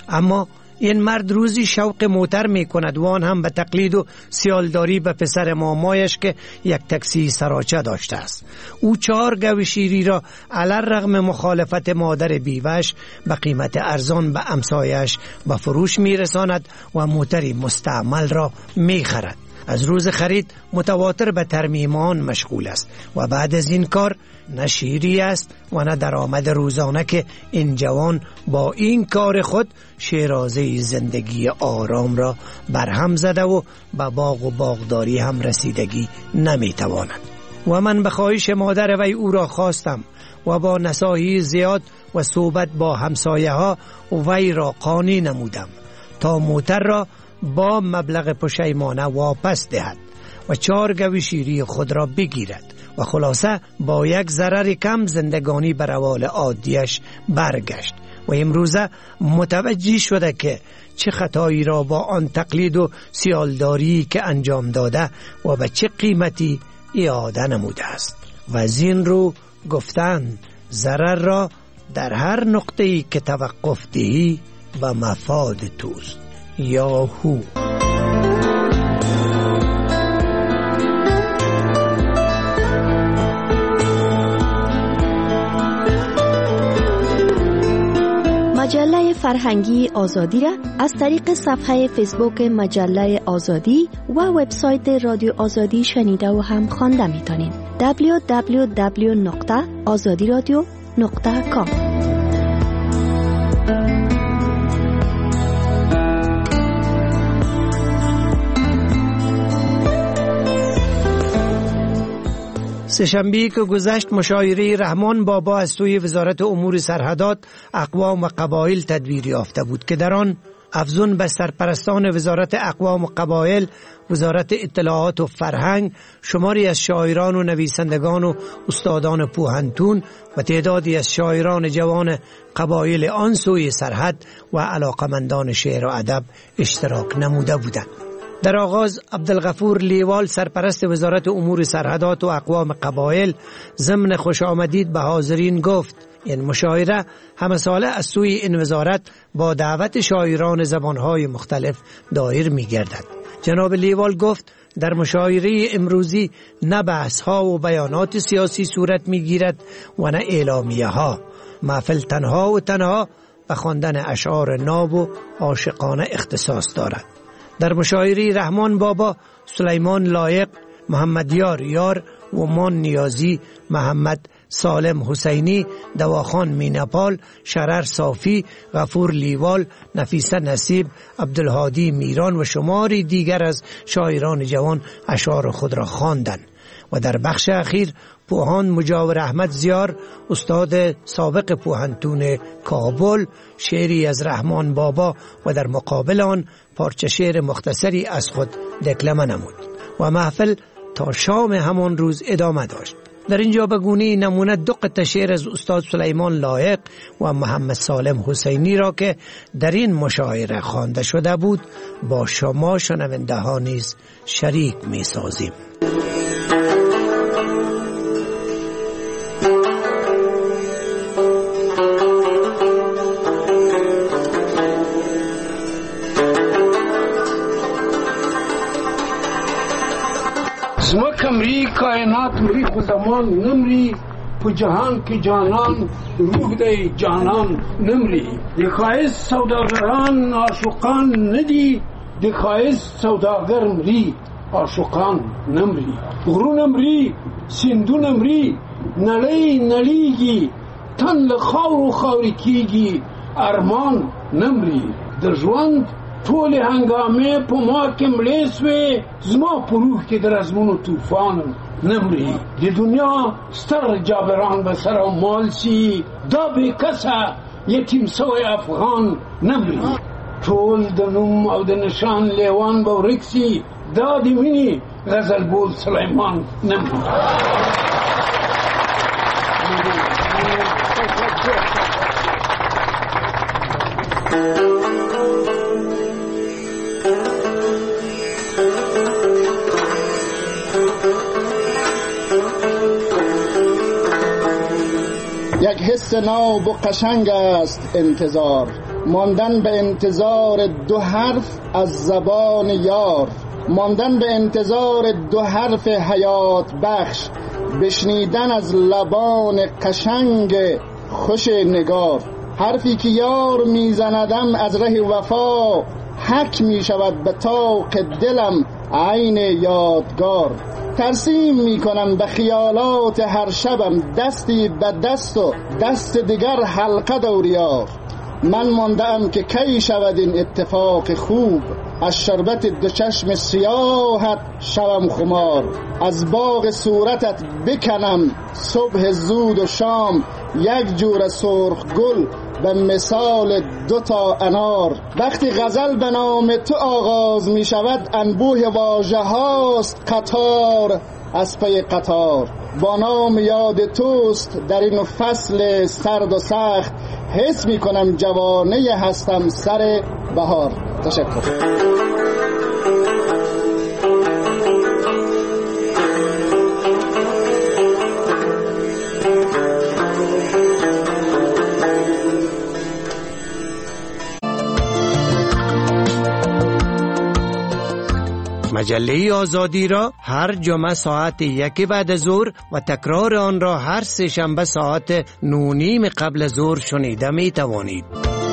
اما این مرد روزی شوق موتر می کند و آن هم به تقلید و سیالداری به پسر مامایش که یک تاکسی سراچه داشته است. او 4 گوی شیری را علی‌رغم مخالفت مادر بیوه‌اش به قیمت ارزان به امسایش به فروش می رساند و موتری مستعمل را می خرد. از روز خرید متواتر به ترمیم آن مشغول است و بعد از این کار نه شیری است و نه درآمد روزانه که این جوان با این کار خود شیرازه زندگی آرام را برهم زده و به باغ و باغداری هم رسیدگی نمیتواند. و من به خواهش مادر وی او را خواستم و با نصاحی زیاد و صحبت با همسایه ها وی را قانع نمودم تا موتر را با مبلغ پشیمانه واپس دهد و 4 گوی شیری خود را بگیرد و خلاصه با یک ضرر کم زندگانی بر روال عادیش برگشت و امروزه متوجه شده که چه خطایی را با آن تقلید و سیالداری که انجام داده و به چه قیمتی اعاده نموده است. و از این رو گفتند ضرر را در هر نقطه‌ای که توقف دهی به مفاد توست. یاهو. مجله فرهنگی آزادی را از طریق صفحه فیسبوک مجله آزادی و وبسایت رادیو آزادی شنیده و هم خوانده می‌تونید. www.azadiradio.com. سه‌شنبه که گذشت مشاوره رحمان بابا از سوی وزارت امور سرحدات، اقوام و قبایل تدبیر یافته بود که در آن افزون به سرپرستان وزارت اقوام و قبایل، وزارت اطلاعات و فرهنگ، شماری از شاعران و نویسندگان و استادان پوهنتون و تعدادی از شاعران جوان قبایل آن سوی سرحد و علاقمندان شعر و ادب اشتراک نموده بودند. در آغاز عبدالغفور لیوال سرپرست وزارت امور سرحدات و اقوام قبایل ضمن خوش آمدید به حاضرین گفت این مشاعره همه ساله از سوی این وزارت با دعوت شاعران زبانهای مختلف دایر می گردد. جناب لیوال گفت در مشاعره امروزی نه بحث ها و بیانات سیاسی صورت می گیرد و نه اعلامیه ها. محفل تنها و تنها به خواندن اشعار ناب و عاشقانه اختصاص دارد. در مشاعره رحمان بابا، سلیمان لایق، محمد یار و مان نیازی، محمد سالم حسینی، دواخان مینپال، شرر صافی، غفور لیوال، نفیسه نصیب، عبدالهادی میران و شماری دیگر از شاعران جوان اشعار خود را خواندند. و در بخش اخیر پوهان مجاور احمد زیار، استاد سابق پوهنتون کابل، شعری از رحمان بابا و در مقابل آن پارچه شعر مختصری از خود دکلمه نمود و محفل تا شام همان روز ادامه داشت. در اینجا به گونه نمونه 2 قطعه شعر از استاد سلیمان لایق و محمد سالم حسینی را که در این مشاعره خوانده شده بود با شما شنونده ها نیز شریک می سازیم. زمکمری کائنات مری خو زمان نمری په جهان کې جانان روح دی جانان نمری د خایس سوداګران عاشقان ندی د خایس سوداګر مری عاشقان نمری غرونه مری سیندونه مری نړۍ نړیږي تن له خاورو خاورې کیږي ارمان نمری د ژوند ټول هنګامې په ما کې مړې سوې زما په روح کې د رزمونو طوفان نمري د دنیا ستر جابران به سر او مال سي دا بې کسه یتیم سوی افغان نمري ټول د نوم او د نشان لیوان به ورک سي دا د مینې غزل بول سلیمان نمري. یک حس ناب و قشنگ است انتظار، ماندن به انتظار 2 حرف از زبان یار، ماندن به انتظار 2 حرف حیات بخش، بشنیدن از لبان قشنگ خوش نگار. حرفی که یار میزندم از ره وفا، حک میشود به طاق دلم عین یادگار. ترسیم میکنم به خیالات هر شبم، دستی به دست و دست دیگر حلقه دوریار. من ماندم که کی شود این اتفاق خوب، از شربت 2 چشم سیاهت شوم خمار. از باغ صورتت بکنم صبح زود و شام، یک جور سرخ گل به مثال 2 تا انار. وقتی غزل به نام تو آغاز می شود، انبوه واژه هاست قطار از پی قطار. با نام یاد توست در این فصل سرد و سخت، حس می کنم جوانه هستم سر بهار. تشکر. مجله آزادی را هر جمعه ساعت 1 بعد از ظهر و تکرار آن را هر 3 شنبه ساعت 9:30 قبل از ظهر شنیده می توانید.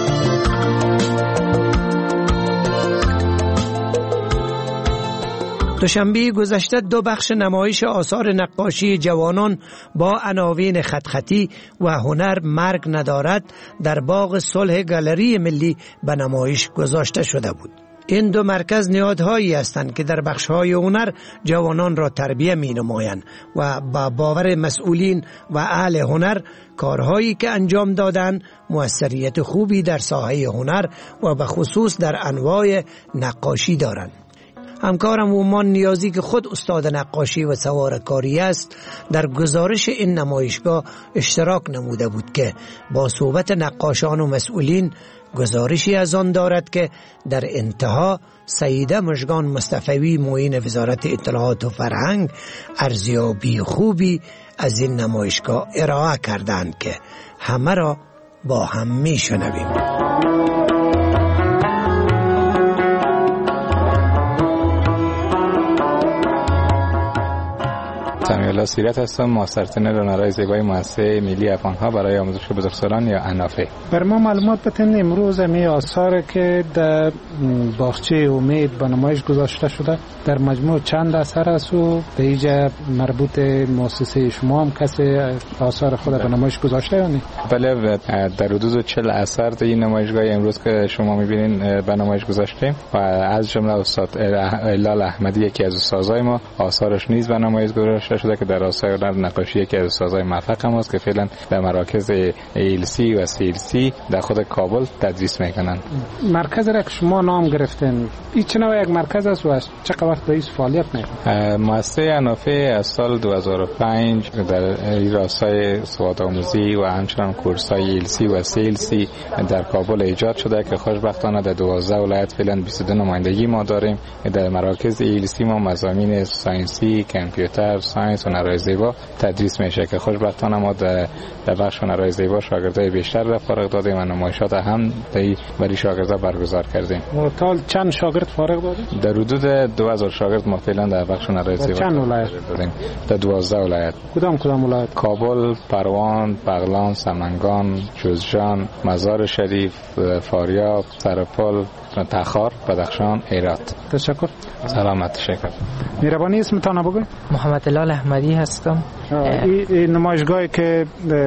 دوشنبه گذشته 2 بخش نمایش آثار نقاشی جوانان با عناوین خطی و هنر مرگ ندارد در باغ صلح گالری ملی به نمایش گذاشته شده بود. این 2 مرکز نهادهایی هستند که در بخش‌های هنر جوانان را تربیت می‌نمایند و با باور مسئولین و اهل هنر کارهایی که انجام دادن موثریت خوبی در ساحه هنر و به خصوص در انواع نقاشی دارند. همکارم اومان نیازی که خود استاد نقاشی و سوارکاری است در گزارش این نمایشگاه اشتراک نموده بود که با صحبت نقاشان و مسئولین گزارشی از آن دارد که در انتها سیده مژگان مصطفی معین وزارت اطلاعات و فرهنگ ارزیابی خوبی از این نمایشگاه ارائه کردند که همه را با هم میشنویم. سمیعالله سیرت هستم، ماسترتن رونرای زیبای مؤسسه ملی افغانها برای آموزش بزرگسالان یا انافه. بر ما معلومات بتین امروز می آثار که در باغچه امید به نمایش گذاشته شده در مجموع چند اثر است و در اینجا مربوط مؤسسه شما هم کسی آثار خود به نمایش گذاشته یا نه؟ بله، در حدود 40 اثر در این نمایشگاه امروز که شما می‌بینید به نمایش گذاشتیم و از جمله استاد هلال احمدی یکی از استادای ما آثارش نیز به نمایش گذاشته شده که در آثار نقاشی یکی از استادای موفق هم است که فعلا در مراکز ایلسی و سیلسی در خود کابل تدریس میکنن. مرکز را که شما نام گرفتین این چه نوع یک مرکز است و چقدر وقت رئیس فعالیت میکنه؟ مؤسسه انافه از سال 2005 در این راستای سواد آموزی و همچنان کورس‌های ایلسی و سیلسی در کابل ایجاد شده که خوشبختانه در 12 ولایت فعلا 22 نمایندگی ما داریم. در مراکز ایلسی ما مضامین ساینسی، کامپیوتر ساینس و هنرهای زیبا تدریس میشه که خوشبختانه ما در بخش هنرهای زیبا شاگردای بیشتر را فارغ دادیم و نمایشات هم برای شاگردا برگزار کردیم. تا چند شاگرد فارغ دادیم؟ در حدود 2000 شاگرد ما فعلا در بخش هنرهای زیبا چند ولایت دادیم؟ در 12 ولایت. کدام ولایت؟ کابل، پروان، بغلان، سمنگان، جوزجان، مزار شریف، فاریاب، سرپل، تخار، بدخشان، هرات. تشکر. سلامت. تشکر. مهربانی اسمتان بگو. محمد هلال احمدی هستم. این نمایشگاهی که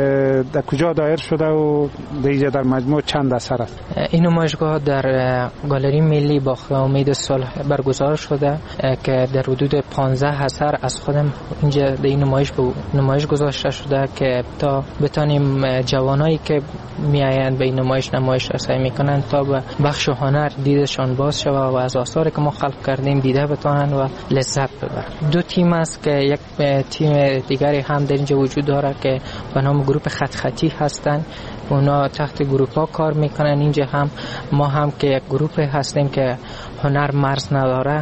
در کجا دایر شده و در مجموع چند اثر است؟ این نمایشگاه در گالری ملی باغ امید صلح برگزار شده که در حدود 15 اثر از خودم اینجا در این نمایش گذاشته شده که تا بتانیم جوانایی که میآیند به این نمایش رسانی میکنن تا به بخش هنر دیدشان باز شود و از آثاری که ما خلق کردیم دیده بتانن و لذت ببرن. 2 تیم است که یک تیم دیگری هم در اینجا وجود داره که به نام گروه خطی هستند. اونا تحت گروه ها کار میکنن. اینجا هم ما هم که یک گروه هستیم که هنر مرز نداره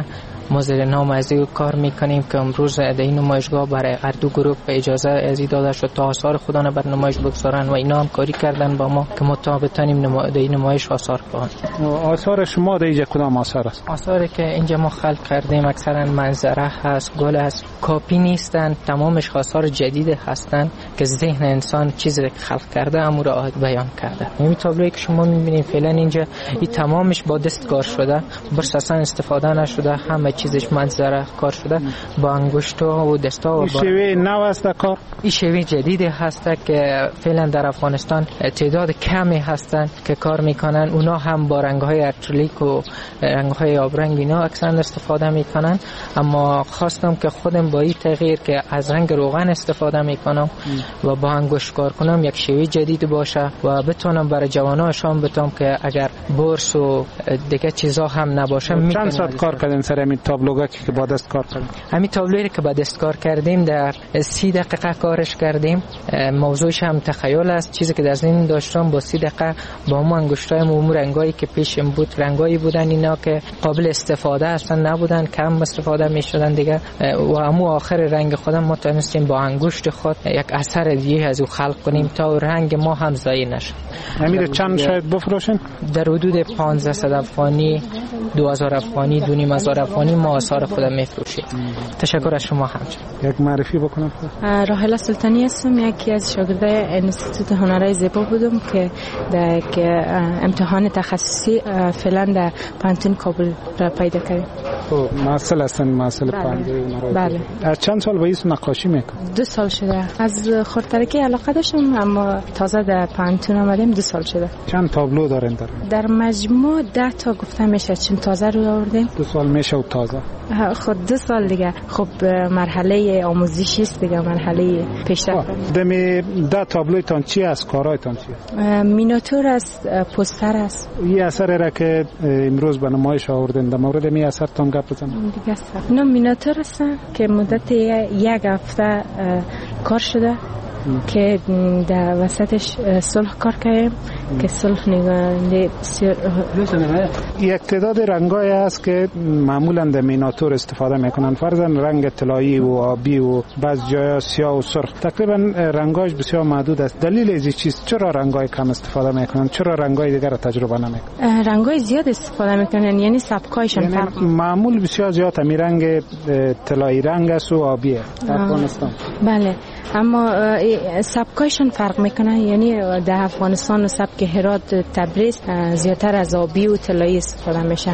ما زیر نام از این کار میکنیم که امروز در این نمایشگاه برای هر دو گروه اجازه ازی داده شد تا آثار خودانه بر نمایش بگذارن و اینا هم کاری کردن با ما که ما تا بتونیم در این نمایش آثار کنیم. آثار شما در اینجا کدام آثار است؟ آثاری که اینجا ما خلق کردیم اکثرا منظره هست، گل هست، کاپی نیستن، تمامش آثار جدید هستن که ذهن انسان چیزی که خلق کرده امور بیان کرده. این تابلویی که شما میبینید فعلا اینجا این تمامش با دست کار شده، برش اصلا استفاده نشده، همه چیزش منظره کار شده با انگشتا و دستا و شیوه نو است کار. این شیوه جدیدی هست که فعلا در افغانستان تعداد کمی هستن که کار میکنن. اونا هم با رنگ‌های اکریلیک و رنگ‌های آبرنگ اینا اکثرا استفاده میکنن، اما خواستم که خودم با این تغییر که از رنگ روغن استفاده میکنم و با انگشت کار کنم یک شیوه جدید باشه و بتونم برای جوانان شام بدم که اگر برس و دیگه چیزا هم نباشه. چند ساعت کار کردین سر همین تابلوها که با دست کار کردین؟ همین تابلویی که با دست کار کردیم در 30 دقیقه کارش کردیم. موضوعش هم تخیل است، چیزی که در ذهن داشتم با 30 دقیقه با هم انگشتای و رنگایی که پیشم بود رنگایی بودن اینا که قابل استفاده اصلا نبودن، کم استفاده میشدن دیگه و همو آخر رنگ خودم ما تونستیم با انگشت خود یک اثر دیگه از او خلق کنیم تا رنگ ما هم ضایع نشه. امیر چند شاید بفروشین؟ در حدود 1500 افغانی، 2000 افغانی، 2500 افغانی ما آثار خودم میفروشیم. تشکر از شما همچنین. یک معرفی بکنم. راحله سلطانی هستم، یکی از شاگردای انستیتوت هنرهای زیبا بودم که در امتحان تخصصی فعلا در پانتون کابل را پیدا کردیم. محصل هستن، محصل پانتون. بله. از چند سال با این نقاشی میکنم؟ 2 سال شده. از خردترکی علاقه داشتم اما تازه در پانتون آمدیم 2 سال شده. چند تابلو دارین در مجموع 10 تا گفته میشه، چون تازه رو آوردیم. 2 سال میشه و تازه. خود 2 سال دیگه. خب مرحله آموزشی است دیگه، مرحله پیشرفت. دمی 10 تابلویتان چی است؟ کارایتان چی است؟ مینیاتور است، پوستر است. این اثری را که امروز به نمایش آوردین در مورد می اثرتان گپ بزنید. دیگه است. نه مینیاتور است که مدت 1 هفته کار شده که در وسطش صلح کار کردیم که صلح نگاه یک تعداد رنگای هست که معمولا در مینیاتور استفاده میکنن، فرضاً رنگ طلایی و آبی و بعض جایا سیاه و سرخ، تقریبا رنگاش بسیار محدود است. دلیل از چیست؟ چرا رنگای کم استفاده میکنن؟ چرا رنگای دیگر را تجربه نمیکنن؟ رنگای زیاد استفاده میکنن، یعنی سبکایشون فرق. معمول بسیار زیاد همین رنگ طلایی رنگ است و آبیه در افغانستان. بله، اما سبکایشون فرق میکنه، یعنی در افغانستان و سبک هرات تبریز زیادتر از آبی و طلایی استفاده میشه.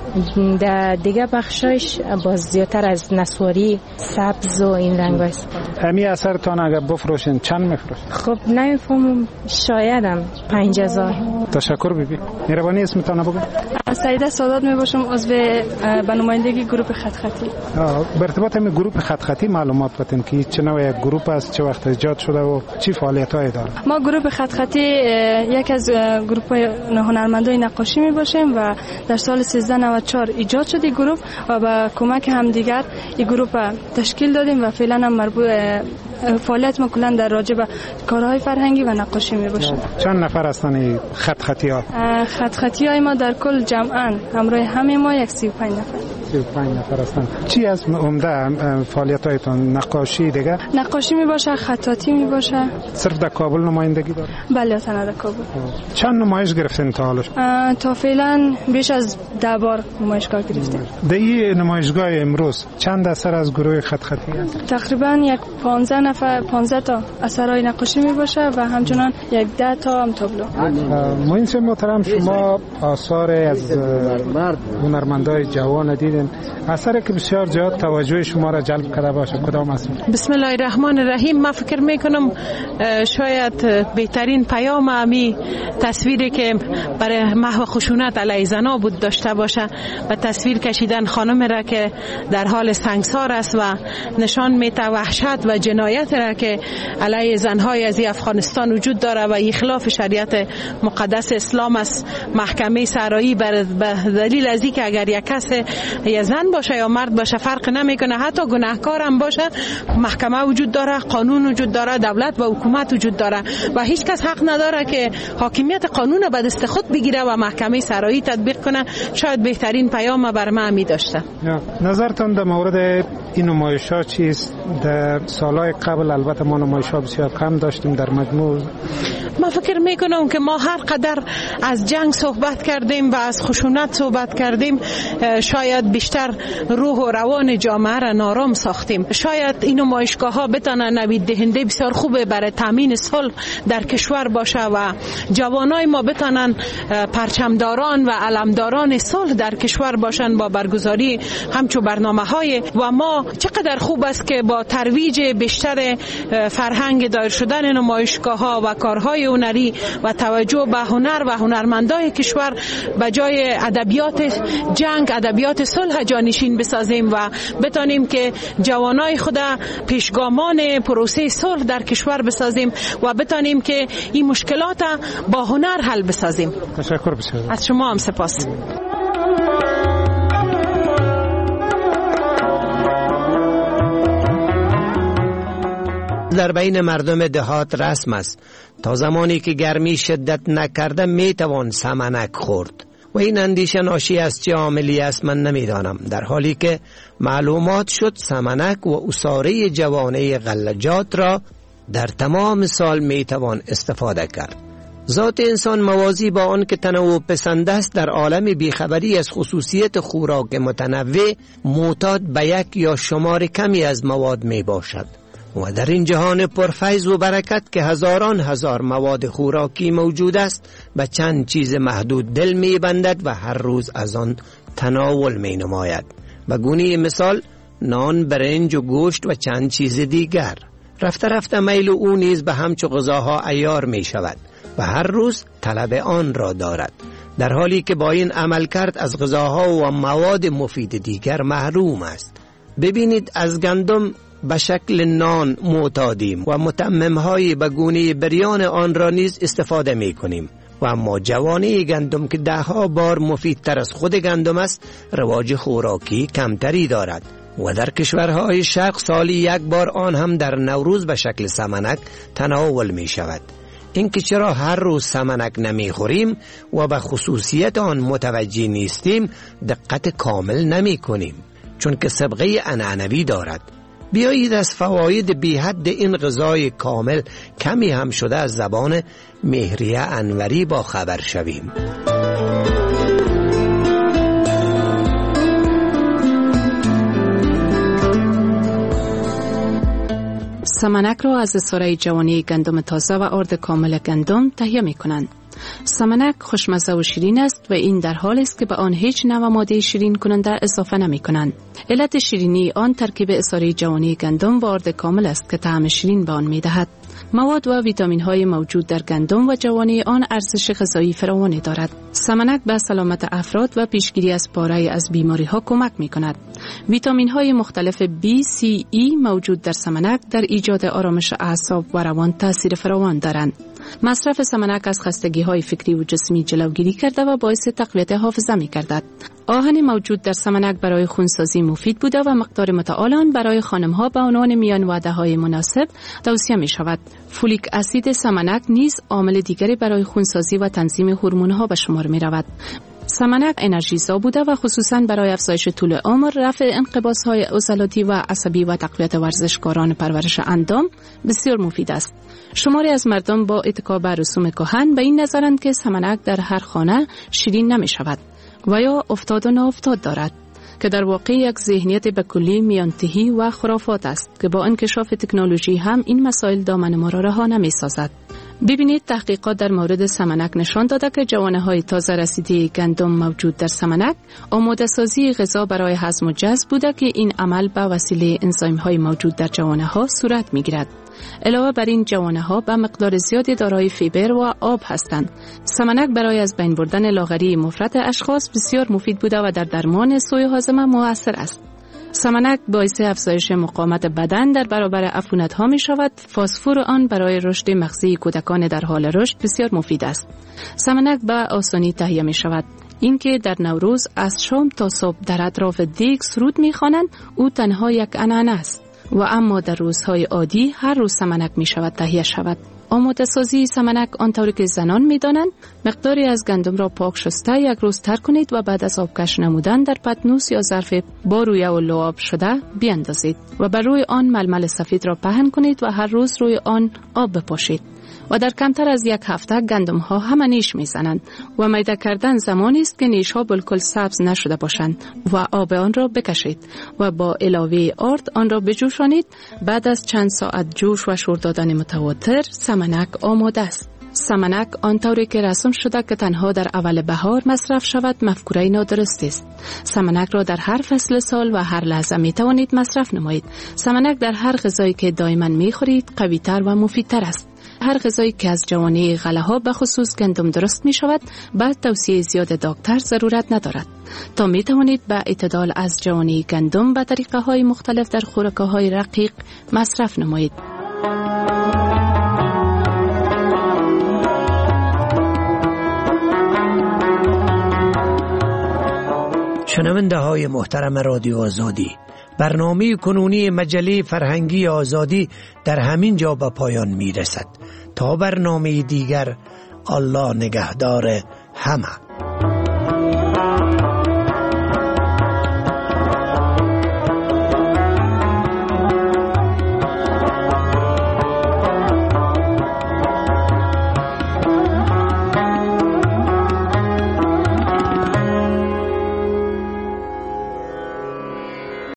در دیگه بخشایش باز زیادتر از نسواری، سبز و این رنگ استفاده. همین اثرتان اگر بفروشین چند میفروشین؟ خب نمیفهمم، شایدم 5000. تشکر بیبی. مهربانی اسمتان بگو. سعیده سادات میباشم، عضو به نمایندگی گروه خط خطی. به ارتباط همین گروه خط خطی معلومات بدین که چه نوع گروه است، چه وقت ایجاد شده و چی فعالیت‌هایی داره؟ ما گروه خط خطی یک از گروه‌های هنرمندای نقاشی میباشیم و در سال 1394 ایجاد شد این گروه و با کمک همدیگر این گروه تشکیل دادیم و فعلا هم مربوط فعالیت ما کلا در راجع به کارهای فرهنگی و نقاشی میباشیم. چند نفر هستن خط خطی‌ها؟ خط خطی‌های ما در کل جمعاً همراه همه ما 35 نفر. 35 نفر هستن. چی از عمده فعالیت‌هایتون؟ نقاشی دیگه؟ نقاشی میباشه، خطاطی میباشه. صرف در کابل نمایندگی داره؟ بله، تنها در کابل. چند نمایش گرفتین تا حالا؟ تا فعلا بیش از 10 بار نمایشگاه گرفتیم. در این نمایشگاه امروز چند اثر از گروه خط خطی هست؟ تقریبا یک 15 تا اثرهای نقاشی میباشه و همچنان 10 تا هم تابلو. مهندس محترم، شما آثار از هنرمندای جوان دیدین، اثری که بسیار زیاد توجه شما را جلب کرده باشه کدام است؟ بسم الله الرحمن الرحیم. من فکر میکنم شاید بهترین پیام امی تصویری که برای محو خشونت علیه زنان بود داشته باشه و تصویر کشیدن خانم را که در حال سنگسار است و نشان میده وحشت و جنایت را که علیه زنهای از افغانستان وجود داره و خلاف شریعت مقدس اسلام است. محکمه سرایی به دلیل از اینکه اگر یک کس یا زن باشه یا مرد باشه فرق نمیکنه، حتی گناهکار هم باشه محکمه وجود داره، قانون وجود داره، دولت و حکومت وجود داره و هیچ کس حق نداره که حاکمیت قانون به دست خود بگیره و محکمه سرایی تطبیق کنه. شاید بهترین پیام بر من می داشته. نظرتون در مورد این نمایش‌ها چیست؟ در سالهای قبل البته ما نمایش‌ها بسیار کم داشتیم در مجموع. من فکر میکنم که ما هر قدر از جنگ صحبت کردیم و از خشونت صحبت کردیم شاید بیشتر روح و روان جامعه را نارام ساختیم. شاید این نمایشگاه‌ها بتونن نوید دهنده بسیار خوبه برای تامین صلح در کشور باشه و جوانای ما بتونن پرچمداران و علمداران صلح در کشور باشن با برگزاری همچو برنامه‌های. و ما چقدر خوب است که با ترویج بیشتر فرهنگ دایر شدن نمایشگاه‌ها و کارهای هنری و توجه به هنر و هنرمندای کشور به جای ادبیات جنگ ادبیات صلح جانشین بسازیم و بتانیم که جوانای خود پیشگامان پروسه صلح در کشور بسازیم و بتانیم که این مشکلات با هنر حل بسازیم. تشکر بسیار از شما هم سپاس. در بین مردم دهات رسم است تا زمانی که گرمی شدت نکرده می توان سمنک خورد و این اندیشه ناشی از چه عاملی است من نمیدانم، در حالی که معلومات شد سمنک و عصاره جوانه غلجات را در تمام سال می توان استفاده کرد. ذات انسان موازی با آن که تنوع پسند است در عالم بیخبری از خصوصیت خوراک متنوع معتاد به یک یا شمار کمی از مواد می باشد و در این جهان پرفیض و برکت که هزاران هزار مواد خوراکی موجود است به چند چیز محدود دل می بندد و هر روز از آن تناول می نماید. به گونه مثال نان، برنج و گوشت و چند چیز دیگر. رفته رفته میل او نیز به همچو غذاها عیار می شود و هر روز طلب آن را دارد، در حالی که با این عمل کرد از غذاها و مواد مفید دیگر محروم است. ببینید از گندم به شکل نان معتادیم و متمم‌های به گونه بریان آن را نیز استفاده می کنیم و اما جوانه گندم که ده‌ها بار مفیدتر از خود گندم است رواج خوراکی کمتری دارد و در کشورهای شرق سالی یک بار آن هم در نوروز به شکل سمنک تناول می شود. اینکه چرا هر روز سمنک نمی خوریم و به خصوصیت آن متوجه نیستیم دقت کامل نمی کنیم، چون که سابقه عنعنوی دارد. بیایید از فواید بی حد این غذای کامل کمی هم شده از زبان مهریه انوری با خبر شویم. سمنک را از عصاره جوانی گندم تازه و آرد کامل گندم تهیه می کنند. سمنک خوشمزه و شیرین است و این در حال است که به آن هیچ نوع ماده شیرین کننده اضافه نمی کنند. علت شیرینی آن ترکیب عصاره جوانی گندم و آرد کامل است که طعم شیرین به آن می دهد. مواد و ویتامین های موجود در گندم و جوانی آن ارزش غذایی فراوانی دارد. سمنک به سلامت افراد و پیشگیری از پاره از بیماری ها کمک می کند. ویتامین های مختلف B, C, E موجود در سمنک در ایجاد آرامش اعصاب و روان تاثیر فراوان دارند. مصرف سمنک از خستگی های فکری و جسمی جلوگیری کرده و باعث تقویت حافظه می گردد. آهن موجود در سمنک برای خونسازی مفید بوده و مقدار متعال آن برای خانم‌ها به عنوان میان وعده‌های مناسب توصیه می شود. فولیک اسید سمنک نیز عامل دیگری برای خونسازی و تنظیم هورمون‌ها به شمار می رود. سمنک انرژیزا بوده و خصوصاً برای افزایش طول عمر، رفع انقباض‌های عضلاتی و عصبی و تقویت ورزشکاران پرورش اندام بسیار مفید است. شماری از مردم با اتکا به رسوم کهن به این نظرند که سمنک در هر خانه شیرین نمی شود و یا افتاد و ناافتاد دارد، که در واقع یک ذهنیت به کلی میانتهی و خرافات است که با انکشاف تکنولوژی هم این مسائل دامن ما را رها نمی سازد. ببینید تحقیقات در مورد سمنک نشان داده که جوانه‌های تازه رسیده گندم موجود در سمنک آماده سازی غذا برای هضم و جذب بوده که این عمل به وسیله انزایم‌های موجود در جوانه‌ها صورت می‌گیرد. علاوه بر این جوانه‌ها به مقدار زیادی دارای فیبر و آب هستند. سمنک برای از بین بردن لاغری مفرط اشخاص بسیار مفید بوده و در درمان سوء هاضمه مؤثر است. سمنک باعث افزایش مقاومت بدن در برابر عفونت‌ها می شود. فسفر آن برای رشد مغزی کودکان در حال رشد بسیار مفید است. سمنک به آسانی تهیه می شود. اینکه در نوروز از شام تا صبح در اطراف دیگ سرود می‌خوانند او تنها یک عنعنه است و اما در روزهای عادی هر روز سمنک می‌شود تهیه شود. آماده سازی سمنک آنطوری که زنان می‌دانند مقداری از گندم را پاک شسته یک روز تر کنید و بعد از آبکش نمودن در پتنوس یا ظرف با رویه و لعاب شده بیاندازید و بر روی آن ململ سفید را پهن کنید و هر روز روی آن آب بپاشید و در کمتر از یک هفته گندم ها همه نیش میزنند و میده کردن زمانی است که نیش ها بالکل سبز نشده باشند و آب آن را بکشید و با علاوه آرد آن را بجوشانید. بعد از چند ساعت جوش و شور دادن متواتر سمنک آماده است. سمنک آنطوری که رسم شده که تنها در اول بهار مصرف شود مفکوره نادرست است. سمنک را در هر فصل سال و هر لحظه می توانید مصرف نمایید. سمنک در هر غذایی که دائما می خورید قوی تر و مفیدتر است. هر غذایی که از جوانه غله ها به خصوص گندم درست می شود بعد توصیه زیاد دکتر ضرورت ندارد. تا می توانید به اعتدال از جوانه گندم به طریقه های مختلف در خوراک های رقیق مصرف نمایید. شنونده های محترم رادیو آزادی، برنامه کنونی مجله فرهنگی آزادی در همین جا به پایان می رسد. تا برنامه دیگر، الله نگهدار همه.